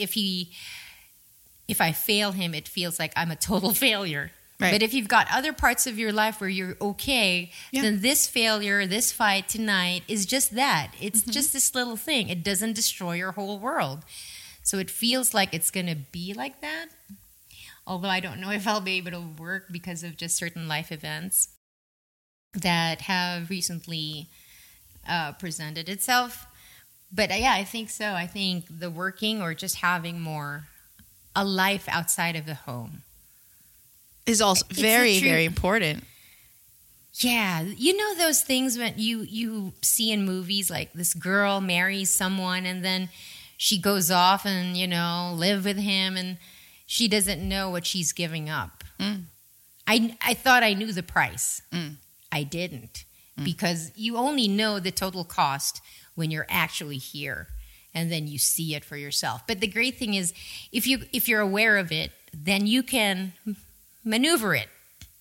if I fail him, it feels like I'm a total failure. Right. But if you've got other parts of your life where you're okay, then this failure, this fight tonight is just that. It's just this little thing. It doesn't destroy your whole world. So it feels like it's going to be like that. Although I don't know if I'll be able to work because of just certain life events that have recently presented itself. But I think so. I think the working or just having a life outside of the home is also very, very important. Yeah. Those things when you see in movies, like this girl marries someone and then she goes off and, live with him and she doesn't know what she's giving up. I thought I knew the price. I didn't, because you only know the total cost when you're actually here, and then you see it for yourself. But the great thing is, if you're aware of it, then you can maneuver it.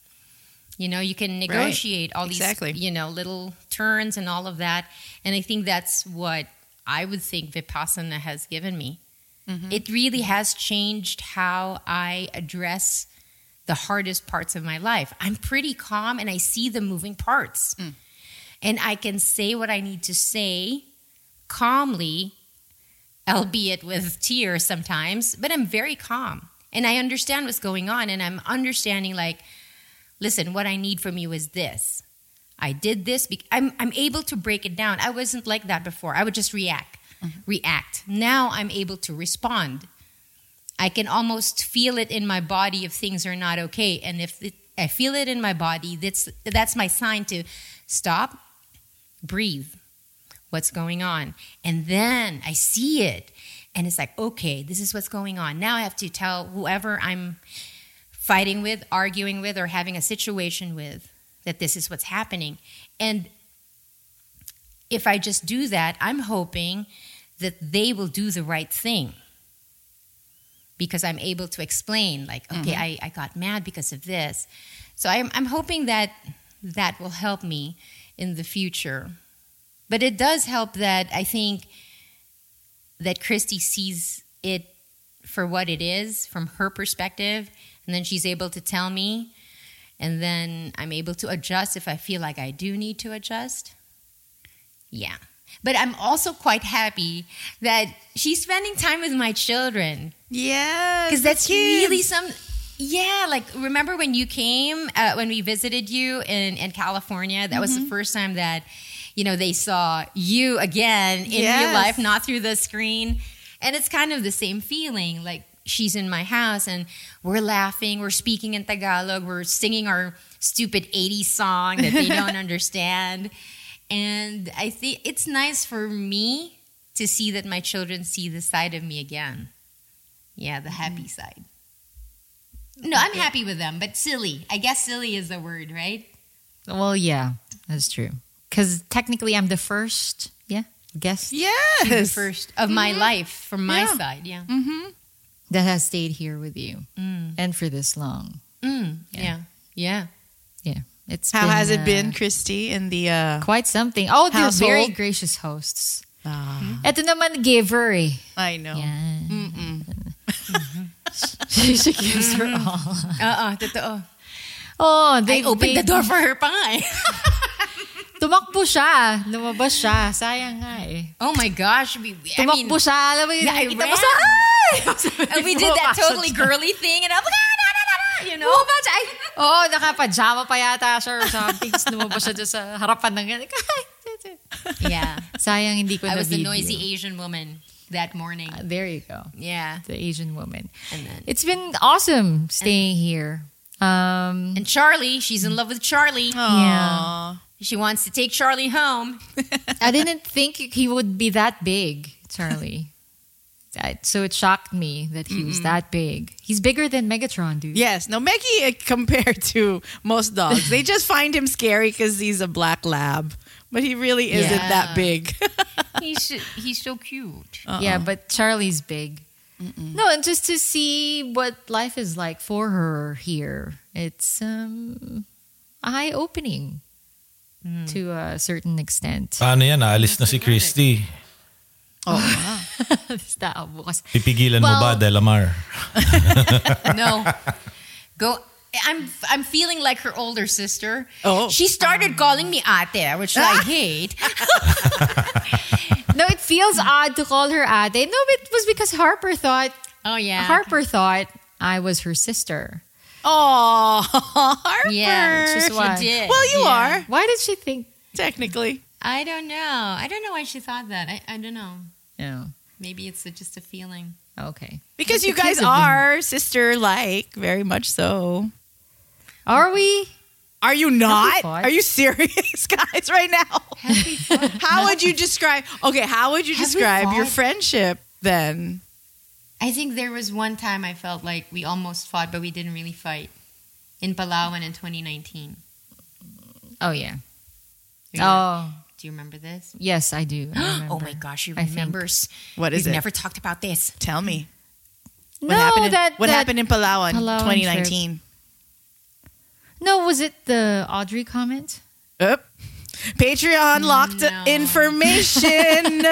You can negotiate all these, little turns and all of that. And I think that's what I would think Vipassana has given me. It really has changed how I address the hardest parts of my life. I'm pretty calm and I see the moving parts. And I can say what I need to say calmly, albeit with tears sometimes, but I'm very calm. And I understand what's going on, and I'm understanding, like, listen, what I need from you is this. I did this. I'm able to break it down. I wasn't like that before. I would just react. Now I'm able to respond. I can almost feel it in my body if things are not okay. And if I feel it in my body, that's my sign to stop, breathe. What's going on? And then I see it. And it's like, okay, this is what's going on. Now I have to tell whoever I'm fighting with, arguing with, or having a situation with that this is what's happening. And if I just do that, I'm hoping that they will do the right thing, because I'm able to explain, like, okay, I got mad because of this. So I'm hoping that will help me in the future. But it does help that I think that Christy sees it for what it is from her perspective, and then she's able to tell me, and then I'm able to adjust if I feel like I do need to adjust. Yeah. But I'm also quite happy that she's spending time with my children. Yes. Because that's really like, remember when you came, when we visited you in California? That was the first time that, they saw you again in real life, not through the screen. And it's kind of the same feeling. Like, she's in my house and we're laughing, we're speaking in Tagalog, we're singing our stupid 80s song that they don't understand. And I think it's nice for me to see that my children see the side of me again. Yeah, the happy side. No, I'm happy with them, but silly. I guess silly is the word, right? Well, yeah, that's true. Because technically I'm the first, guest. Yes. The first of my life from my side, that has stayed here with you and for this long. Yeah. Yeah. How has it been, Christy, in the quite something. Oh, they're household? very gracious hosts. Ito naman giver eh. I know. Yeah. She gives her all. Totoo. Oh, I opened the door for her pa eh. Tumakbo siya. Lumabas siya. Sayang nga eh. Oh my gosh. Tumakbo siya. Alam mo yun. I Nakita ran. mo siya. And we did that totally girly thing, and I'm like, nakapajama pa yata siya or something. Lumabas siya dyan sa harapan ng ganyan. Yeah. Sayang hindi ko I na was the video. noisy Asian woman that morning. There you go. Yeah. The Asian woman. And then, It's been awesome staying here. and Charlie, she's in love with Charlie. Yeah. She wants to take Charlie home. I didn't think he would be that big, Charlie. So it shocked me that he was that big. He's bigger than Megatron, dude. Yes. No, Meggie, compared to most dogs, they just find him scary because he's a black lab. But he really isn't that big. He's so cute. Yeah, but Charlie's big. No, and just to see what life is like for her here, it's eye-opening to a certain extent. Paano yan? Naalis na si Christy. Pipigilan mo ba, Delamar? No. Go. I'm feeling like her older sister. Oh. She started calling me ate, which I hate. No, it feels odd to call her ate. No, it was because Harper thought I was her sister. Oh, Harper. Yeah, Which is why. she did. Well, you are, Why did she think? technically. I don't know. I don't know why she thought that. I don't know. No. Maybe it's just a feeling. Okay. Because But you the guys kids have been- are sister-like, very much so. Are we? Are you not? fought? Are you serious, guys, right now? How would you describe your fought? friendship then? I think there was one time I felt like we almost fought, but we didn't really fight. in Palawan in 2019. Oh, yeah. You Oh, Do you remember this? yes, I do. I remember. Oh my gosh, she I think. remembers. What is We've it? never talked about this. Tell me. No, What happened in Palawan, Palawan 2019? No, was it the Audrey comment? Oop. Patreon locked No. information.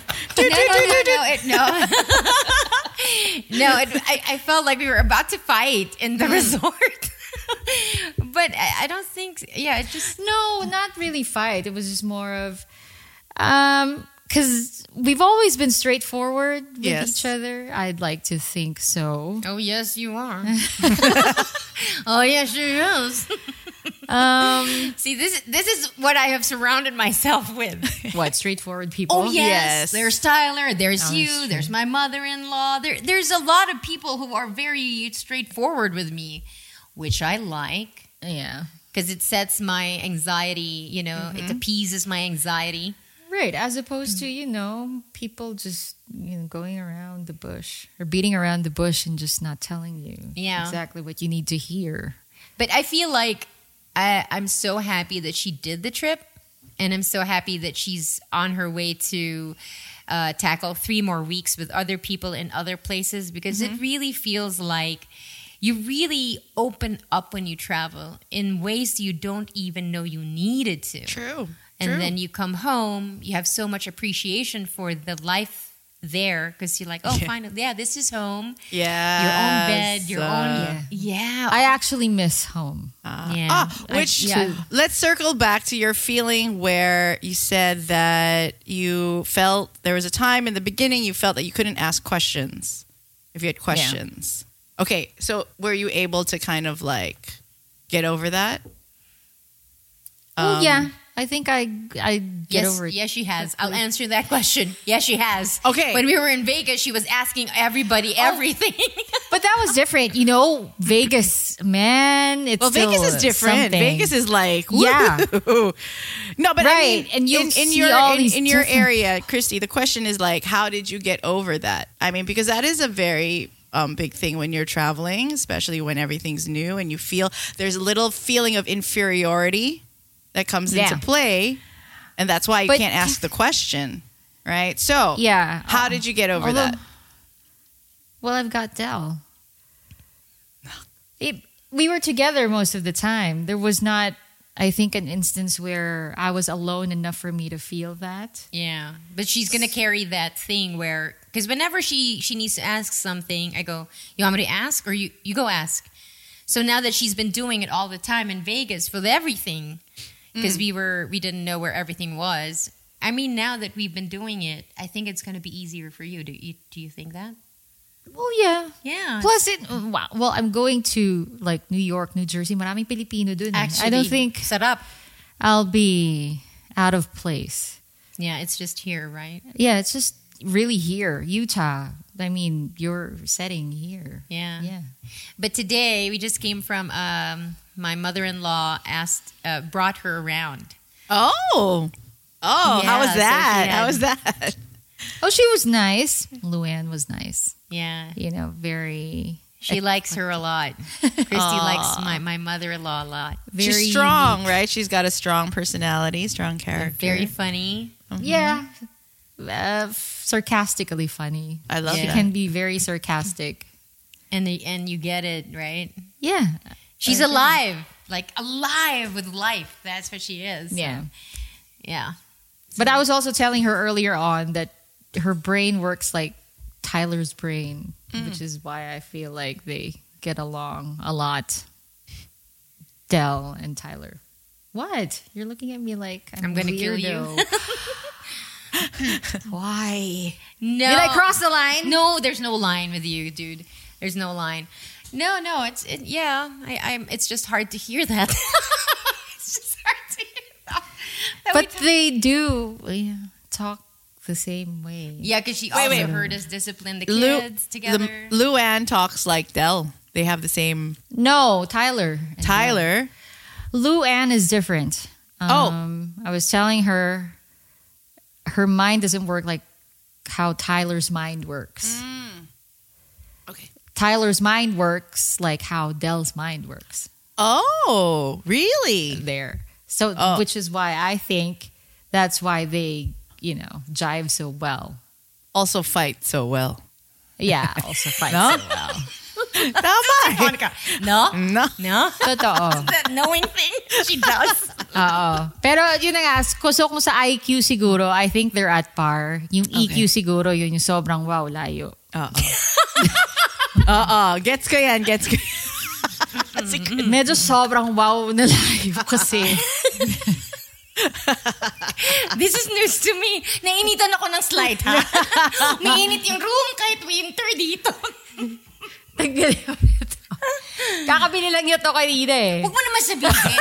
I felt like we were about to fight in the resort. But I don't think, it just, No, not really fight. It was just more of, because we've always been straightforward with Yes. each other. I'd like to think so. oh, yes, you are. Oh, yes, she is. See, this is what I have surrounded myself with. What, straightforward people? Oh, yes. Yes. There's Tyler. There's Oh, you. that's true. There's my mother-in-law. There's a lot of people who are very straightforward with me, which I like Yeah. because it sets my anxiety, it appeases my anxiety. Right. As opposed to, people just, going around the bush or beating around the bush and just not telling you exactly what you need to hear. But I feel like I'm so happy that she did the trip, and I'm so happy that she's on her way to tackle 3 more weeks with other people in other places, because it really feels like you really open up when you travel in ways you don't even know you needed to. True. And then you come home, you have so much appreciation for the life there, because you're like, oh, finally, this is home. Yeah. Your own bed, your own. Yeah. I actually miss home. Let's circle back to your feeling where you said that you felt there was a time in the beginning you felt that you couldn't ask questions if you had questions. Okay, so were you able to kind of like get over that? Yeah. I think I get over it. Yes, she has. I'll answer that question. Yes, she has. Okay. When we were in Vegas, she was asking everybody everything. But that was different. Vegas, man. It's Vegas is different. something. Vegas is like, Yeah. woo. No, but Right. I mean, And you'll in see your all these in your different- area, Christy, the question is like, how did you get over that? I mean, because that is a very big thing when you're traveling, especially when everything's new and you feel there's a little feeling of inferiority that comes into play, and that's why you But- can't ask the question, right? So, Yeah. how did you get over Although- that? Well, I've got Del. We were together most of the time. There was not, I think, an instance where I was alone enough for me to feel that. Yeah, but she's gonna carry that thing where, because whenever she needs to ask something, I go, you want me to ask, or you go ask. So now that she's been doing it all the time in Vegas for everything, because we didn't know where everything was. I mean, now that we've been doing it, I think it's gonna be easier for you. Do you think that? Well, yeah. Yeah. Plus, I'm going to like New York, New Jersey. Maraming Pilipino dun. Actually, I don't think sarap. I'll be out of place. Yeah, it's just here, right? Yeah, it's just really here, Utah. I mean, your setting here. Yeah. Yeah. But today we just came from my mother-in-law brought her around. Oh, how Yeah, was so that? she How had- was that? Oh, she was nice. Luann was nice. Yeah. Very. She likes her a lot. Christy likes my mother-in-law a lot. Very She's strong, right? She's got a strong personality, strong character. Very funny. Yeah. Sarcastically funny. I love She that. can be very sarcastic. And you get it, right? Yeah. She's alive. Like alive with life. That's what she is. So, Yeah. yeah. But I was also telling her earlier on that her brain works like Tyler's brain, which is why I feel like they get along a lot. Del and Tyler. What? You're looking at me like I'm gonna a kill you. weirdo. Why? No. Did I cross the line? No, there's no line with you, dude. There's no line. No, it's just hard to hear that. It's just hard to hear that. But they do talk the same way. Yeah, because she Wait, also wait. heard us discipline the kids together. Luann talks like Del. They have the same. No, Tyler. and Tyler. Luann is different. Oh. I was telling her her mind doesn't work like how Tyler's mind works. Okay. Tyler's mind works like how Del's mind works. Oh, really? there. So, Oh. which is why I think that's why they, jive so well. Also fight so well. Yeah, also fight No? so well. Tama eh. Monica, no? No. No? Totoo. That knowing thing she does. Oo. Pero yun na nga, so kung sa IQ siguro, I think they're at par. Yung EQ siguro, yun yung sobrang wow, layo. Gets ko yan. Medyo sobrang wow na layo kasi. This is news to me. Nainitan ako ng slide, ha? Mainit yung room kahit winter dito. Kakabili lang yun to kanina eh. Huwag mo naman sabihin.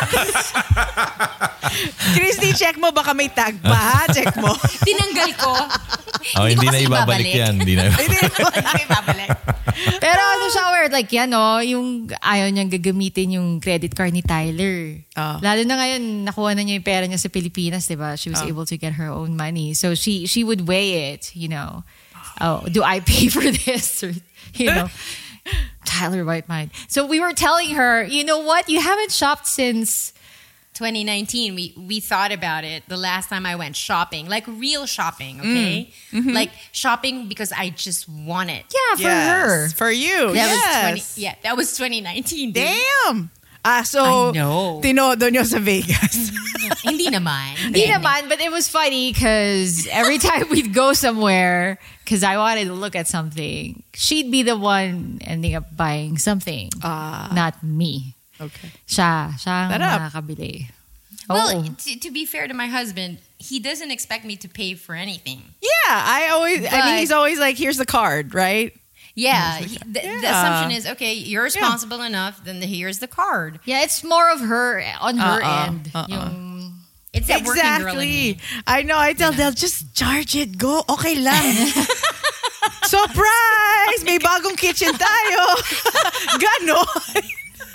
Christy, check mo baka may tag pa, ha? Check mo. Tinanggal ko. Oh, hindi ko na kasi ibabalik ibabalik. yan. Hindi na Hindi ko ibabalik. Pero ano siya, weird, like yan yung ayaw niyang gagamitin yung credit card ni Tyler. Lalo na ngayon, nakuha na niya yung pera niya sa Pilipinas, diba? She was able to get her own money. So she would weigh it, Oh, do I pay for this? Or, Tyler might mind. So we were telling her, you know what? You haven't shopped since 2019, we thought about it the last time I went shopping, like real shopping, okay? Like shopping because I just want it. yeah, for her. For you. That yes. that was 2019. Dude. Damn. So, I know. tinodo nyo sa Vegas. Hindi naman. Hindi naman, but it was funny because every time we'd go somewhere, because I wanted to look at something, she'd be the one ending up buying something, not me. Okay. Siya ang Sarap. nakakabili. Well, to be fair to my husband, he doesn't expect me to pay for anything. Yeah, he's always like, here's the card, right? Yeah, the assumption is, okay, you're responsible enough, then here's the card. Yeah, it's more of her on her end. Yung, It's that working girl in me. I know. I tell Del, just charge it. Go. Okay lang. Surprise! May bagong kitchen tayo. Ganon.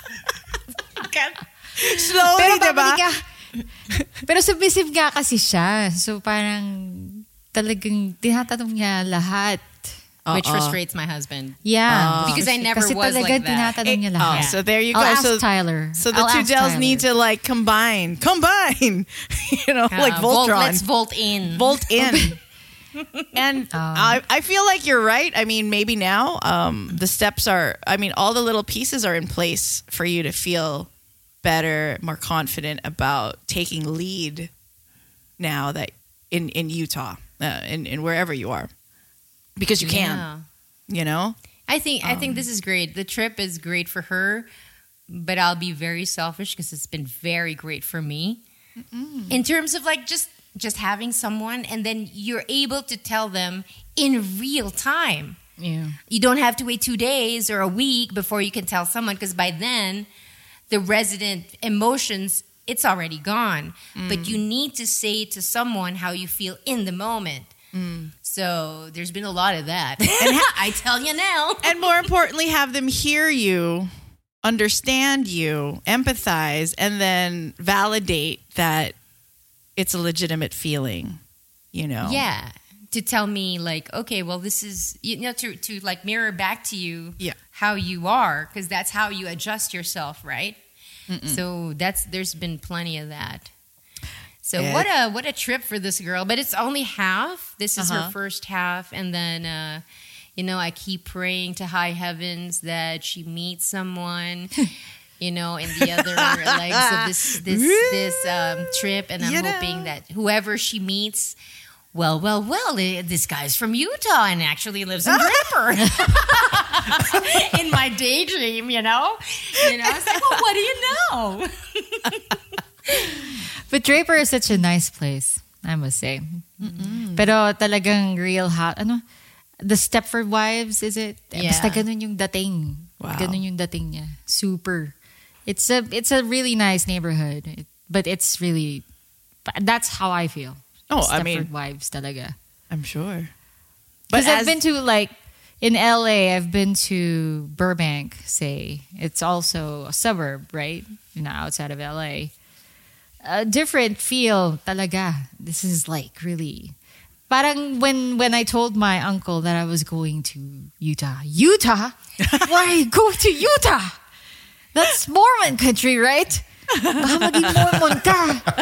Slowly, pero diba? babalik ka. Pero submissive nga kasi siya. So parang talagang tinatanong niya lahat. Which frustrates my husband. Yeah. Because I never kasi was talaga like that. tinatanong niya lahat. So there you go. I'll ask so Tyler. So the I'll two ask gels Tyler. need to like combine. Like Voltron. Let's volt in. Volt in. And I feel like you're right. I mean, maybe now the steps are, all the little pieces are in place for you to feel better, more confident about taking lead now that in Utah, in wherever you are. Because you can, I think this is great. The trip is great for her, but I'll be very selfish because it's been very great for me. In terms of like just having someone, and then you're able to tell them in real time. Yeah. You don't have to wait 2 days or a week before you can tell someone, because by then the resident emotions, it's already gone. But you need to say to someone how you feel in the moment. So there's been a lot of that. And I tell you now. And more importantly, have them hear you, understand you, empathize, and then validate that it's a legitimate feeling, Yeah. To tell me like, okay, well, this is, to like mirror back to you how you are, because that's how you adjust yourself, right? So there's been plenty of that. So what a trip for this girl. But it's only half. This is her first half. And then, I keep praying to high heavens that she meets someone, in the other legs of this trip. And I'm hoping that whoever she meets, well, this guy's from Utah and actually lives in Draper. In my daydream, It's like, well, what do you know? But Draper is such a nice place, I must say. Pero talagang real hot. The Stepford Wives, is it? Yeah. Basta ganun yung dating. Wow. Ganun yung dating niya. Super. It's a really nice neighborhood. But it's really, that's how I feel. Oh, Stepford Wives talaga. I'm sure. Because I've been to in LA, I've been to Burbank, say. It's also a suburb, right? Outside of LA. A different feel talaga. This is like really... Parang when I told my uncle that I was going to Utah? Why go to Utah? That's Mormon country, right? Baka maging Mormon ka.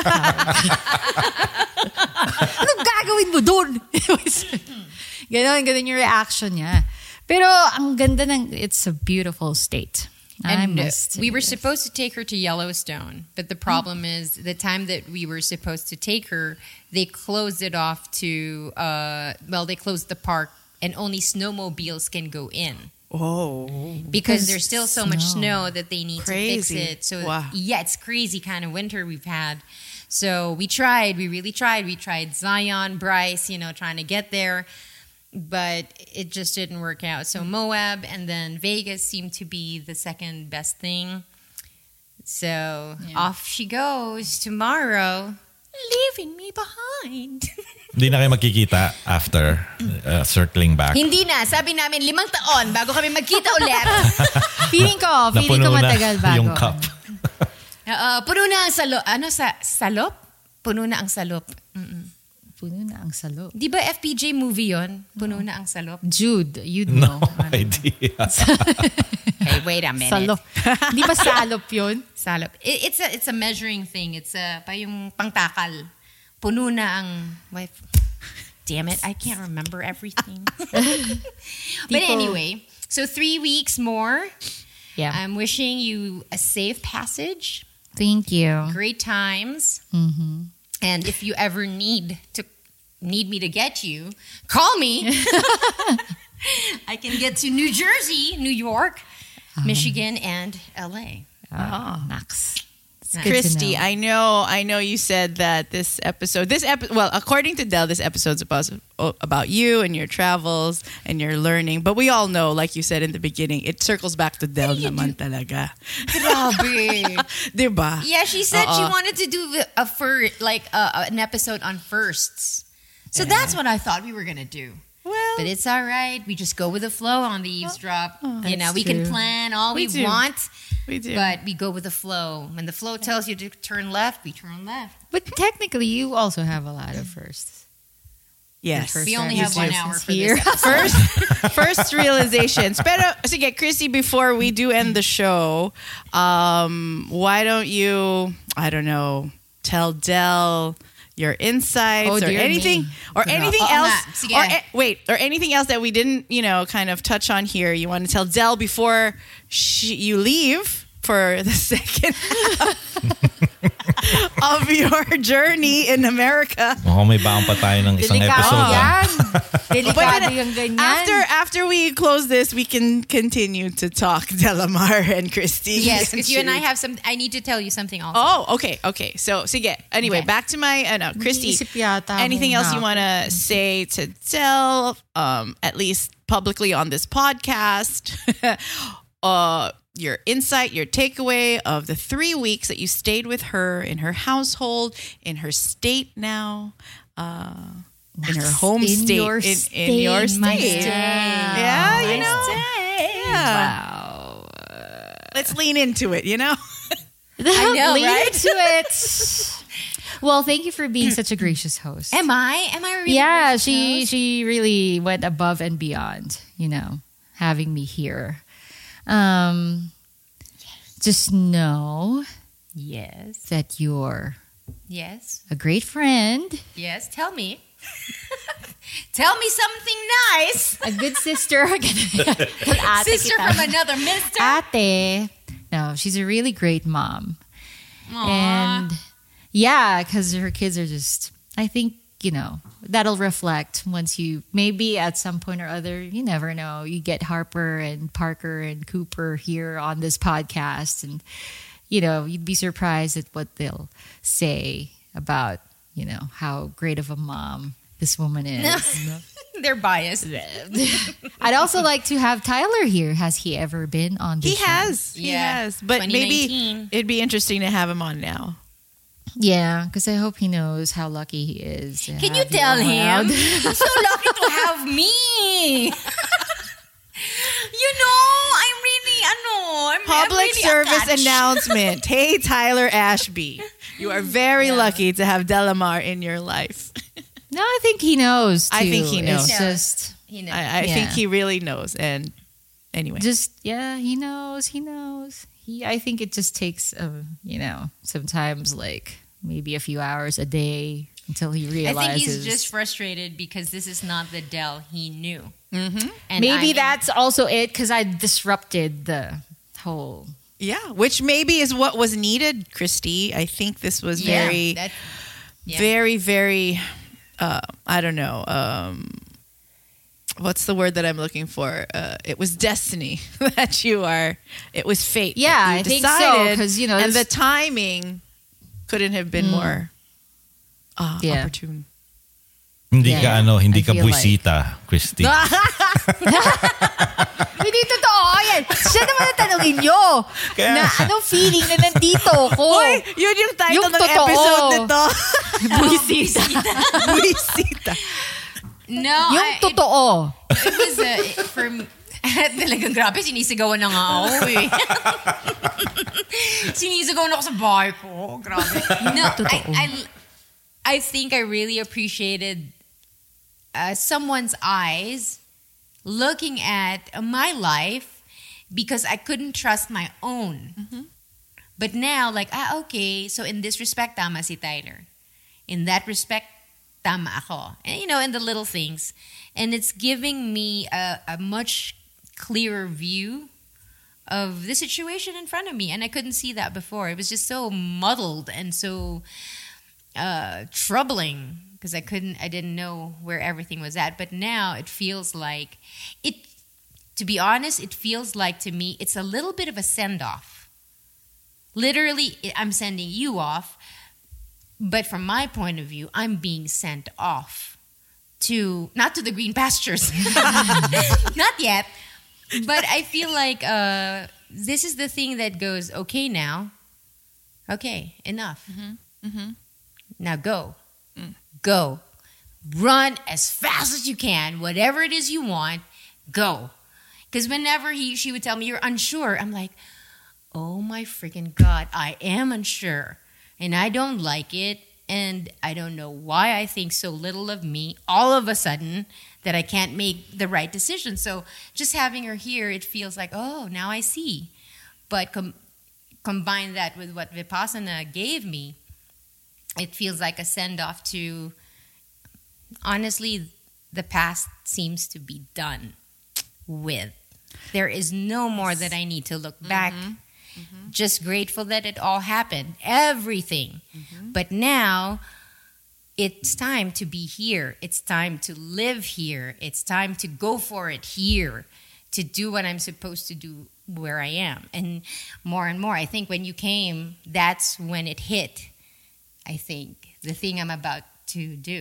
Anong gagawin mo dun? Ganon yung reaction niya. Pero ang ganda it's a beautiful state. And we were supposed to take her to Yellowstone, but the problem is the time that we were supposed to take her, they closed it off to, they closed the park and only snowmobiles can go in. Oh. Because there's still so much snow that they need to fix Crazy. it. So, Wow. yeah, it's crazy kind of winter we've had. So we really tried. We tried Zion, Bryce, trying to get there. But it just didn't work out. So Moab and then Vegas seemed to be the second best thing. So off she goes tomorrow, leaving me behind. Hindi na kayo magkikita after circling back. Hindi na. Sabi namin 5 taon bago kami magkita ulit. Feeling ko Napuno matagal na bago. yung cup. Puno na ang salop. Salop? Puno na ang salop. Puno na ang salop. Di ba FPJ movie yon? Puno na ang salop. Jude, you'd know. No idea. Hey, wait a minute. Salop. Di ba salop yun? Salop. It's a measuring thing. It's pa yung pangtakal. Puno na ang wife. Damn it, I can't remember everything. But anyway, so 3 weeks more. Yeah. I'm wishing you a safe passage, Thank you. great times. And if you ever need me to get you, call me. I can get to New Jersey, New York, Michigan, and LA. Max. Christy, I know you said that this episode, well, according to Del, this episode's about you and your travels and your learning. But we all know, like you said in the beginning, it circles back to Del naman talaga. Grabe. Diba? Yeah, she said she wanted to do an episode on firsts. So that's what I thought we were going to do. Well, But it's all right. We just go with the flow on the eavesdrop. That's We true. can plan all we do. want. we do. But we go with the flow. When the flow tells you to turn left, we turn left. But technically, you also have a lot of firsts. yes. First We only You have 1 do. hour for Here. this episode. First realizations. Pero, sige, Chrissy, before we do end the show, why don't you, I don't know, tell Del your insights Oh, or dear anything me. or anything Oo else nga. Sige. or anything else that we didn't, kind of touch on here. You want to tell Del before you leave for the second of your journey in America. Mukhang may baon pa tayo ng isang Delikado episode. yan. Delikado But yung ganyan. after we close this, we can continue to talk Delamar and Christy. Yes, because you and I have some. I need to tell you something also. Oh, okay. So, sige. Anyway, Okay. back to my, Christy. Nag-iisip yata Anything muna else you ako. want to say to Del, at least publicly on this podcast? Your insight, your takeaway of the 3 weeks that you stayed with her in her household, in her state now, in her home In state, your in your state, my state. state. Yeah, you know. Yeah. Wow. Let's lean into it, you know? I know, Lean right? into it. Well, thank you for being such a gracious host. Am I? Am I really? Yeah, gracious host? she really went above and beyond, having me here. Just know Yes. that you're Yes. a great friend, Yes. Tell me. Tell me something nice. a good sister. Sister from another mister. Ate. No, she's a really great mom. Aw. And yeah, because her kids are just, I think, that'll reflect once you, maybe at some point or other, you never know, you get Harper and Parker and Cooper here on this podcast. And, you'd be surprised at what they'll say about, how great of a mom this woman is. They're biased. I'd also like to have Tyler here. Has he ever been on this He show? has. He Yeah. has. But maybe 2019. it'd be interesting to have him on now. Yeah, because I hope he knows how lucky he is. Can you tell him? I'm so lucky to have me. I'm really, I'm Public really service attached. announcement. Hey, Tyler Ashby. You are very lucky to have Delamar in your life. No, I think he knows. Too. I think he knows. It's just, You know. I Yeah. think he really knows. And anyway. he knows. I think it just takes, sometimes like maybe a few hours a day until he realizes. I think he's just frustrated because this is not the Del he knew. Mm-hmm. And maybe that's also it because I disrupted the whole. Yeah, which maybe is what was needed, Christy. I think this was very, very, I don't know. What's the word that I'm looking for? It was destiny that you are. It was fate. Yeah, I think so. Because and the timing couldn't have been more opportune. Hindi ka buwisita, Christy. Hindi totoo yan. Siya naman ang tanongin nyo. Na anong feeling na nandito ko? Uy, yun yung title Yung ng totoo. episode nito. Buwisita. Buwisita. No, Yung totoo. It was for me. Talagang grabe, sinisigawan na nga ako eh. Sinisigawan ako sa bahay ko. Grabe. No, I think I really appreciated someone's eyes looking at my life because I couldn't trust my own. Mm-hmm. But now, like, okay, so in this respect, tama si Tyler. In that respect, tama ako. And, in the little things. And it's giving me a much clearer view of the situation in front of me. And I couldn't see that before. It was just so muddled and so troubling because I didn't know where everything was at. But now it feels like to be honest, it feels like to me, it's a little bit of a send-off. Literally, I'm sending you off. But from my point of view, I'm being sent off not to the green pastures. Not yet. But I feel like this is the thing that goes, okay now. Okay, enough. Mm-hmm. Mm-hmm. Now go. Go. Run as fast as you can. Whatever it is you want, go. Because whenever she would tell me, you're unsure, I'm like, oh my freaking God, I am unsure. And I don't like it. And I don't know why I think so little of me all of a sudden that I can't make the right decision. So just having her here, it feels like, oh, now I see. But combine that with what Vipassana gave me, it feels like a send-off to, honestly, the past seems to be done with. There is no more that I need to look back. Mm-hmm. Just grateful that it all happened. Everything. Mm-hmm. But now, it's time to be here. It's time to live here. It's time to go for it here. To do what I'm supposed to do where I am. And more, I think when you came, that's when it hit. I think the thing I'm about to do.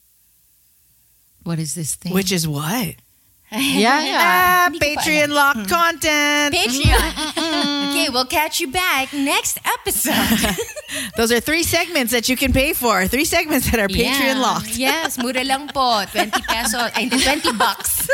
What is this thing? Which is what? Yeah. Patreon locked content. Patreon. Okay, we'll catch you back next episode. Those are 3 segments that you can pay for. 3 segments that are Patreon locked. Yes, mura lang po. 20 pesos. Ay, $20.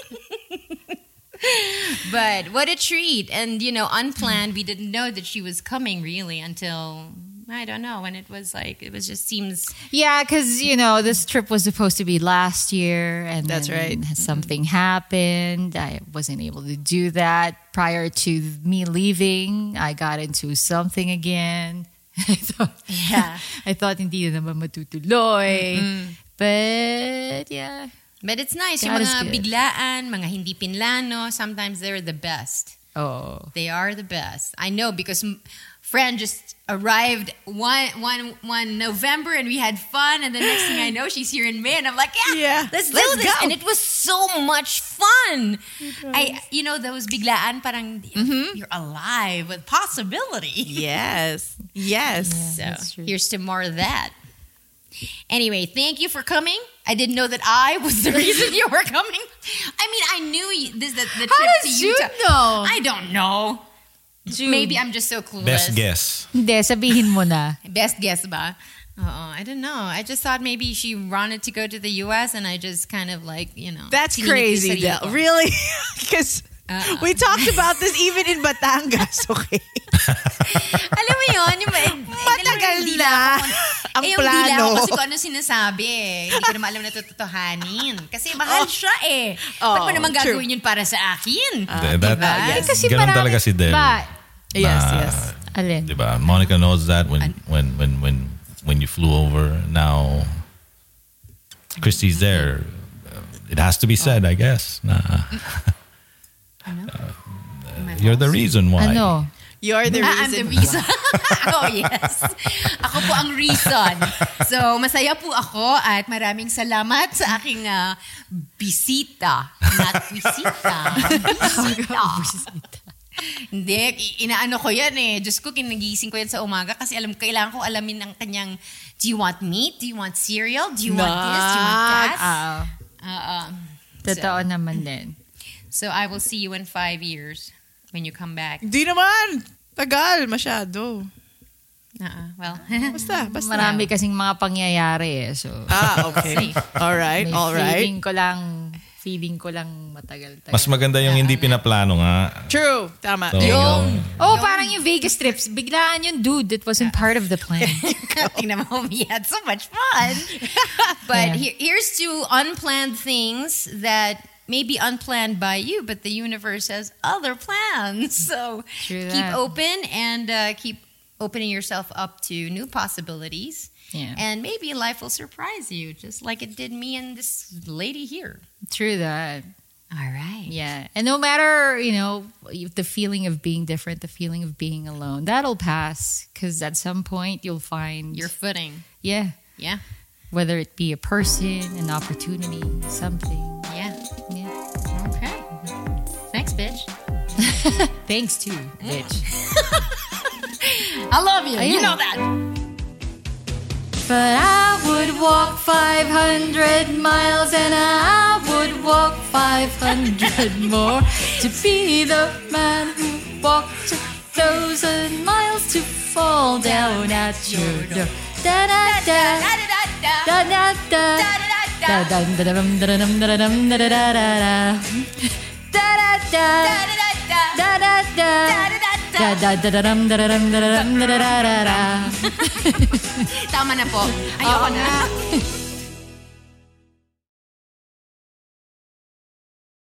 But what a treat. And, unplanned. We didn't know that she was coming really until, I don't know, when it was like, it was just seems... Yeah, because, this trip was supposed to be last year. And that's then right. Something happened. I wasn't able to do that. Prior to me leaving, I got into something again. I thought hindi na naman matutuloy. Mm-hmm. But, yeah. But it's nice. Yung mga biglaan, mga hindi pinlano, sometimes they're the best. Oh. They are the best. I know because Fran just arrived one November and we had fun, and the next thing I know, she's here in May, and I'm like, let's do this. Go. And it was so much fun. Those biglaan, parang you're alive with possibility. Yes. So here's to more of that. Anyway, thank you for coming. I didn't know that I was the reason you were coming. I mean, I knew the trip to Utah. June know? I don't know. June. Maybe I'm just so clueless. Best guess. Hindi, sabihin mo na. Best guess ba? I don't know. I just thought maybe she wanted to go to the U.S. and I just kind of That's crazy, Del. Really? Because we talked about this even in Batangas, okay? Alam mo yun? Matagal na ang plano. Kasi kung ano sinasabi Hindi ko naman alam na tutuhanin. Kasi mahal siya Ba't mo naman gagawin yun para sa akin? Kasi ganun talaga si Del. Yes. Alin? Diba? Monica knows that when you flew over. Now, Christy's there. It has to be said, I guess. You're the reason why. Ano? You're the reason. I'm the reason. Oh, yes. Ako po ang reason. So, masaya po ako at maraming salamat sa aking bisita. Not bisita. Bisita. Hindi, inaano ko yan eh. Diyos ko, kinagising ko yan sa umaga kasi kailangan ko alamin ang kanyang, do you want meat? Do you want cereal? Do you want this? Do you want that? Totoo naman din. So, I will see you in 5 years when you come back. Di naman. Tagal. Masyado. Well, Basta. Marami kasing mga pangyayari eh. So, Okay. All right. Feeling ko lang matagal. Mas maganda yung hindi pinaplano nga. True. Tama. So, Parang yung Vegas trips. Biglaan yun, dude. It wasn't part of the plan. tingnan mo, we had so much fun. But here's to unplanned things that may be unplanned by you, but the universe has other plans. So True keep that. open and keep opening yourself up to new possibilities. Yeah. And maybe life will surprise you, just like it did me and this lady here. True that. All right. Yeah. And no matter, the feeling of being different, the feeling of being alone, that'll pass. Because at some point, you'll find Your footing. Yeah. Yeah. Whether it be a person, an opportunity, something. Yeah. Yeah. Okay. Thanks, bitch. Thanks too, bitch. I love you. You Ayan. know that. But I would walk 500 miles and I would walk 500 more to be the man who walked 1,000 miles to fall down at your door. Da da da da da da da da da da da da da da da da da da da. Tama na po. Ayoko na.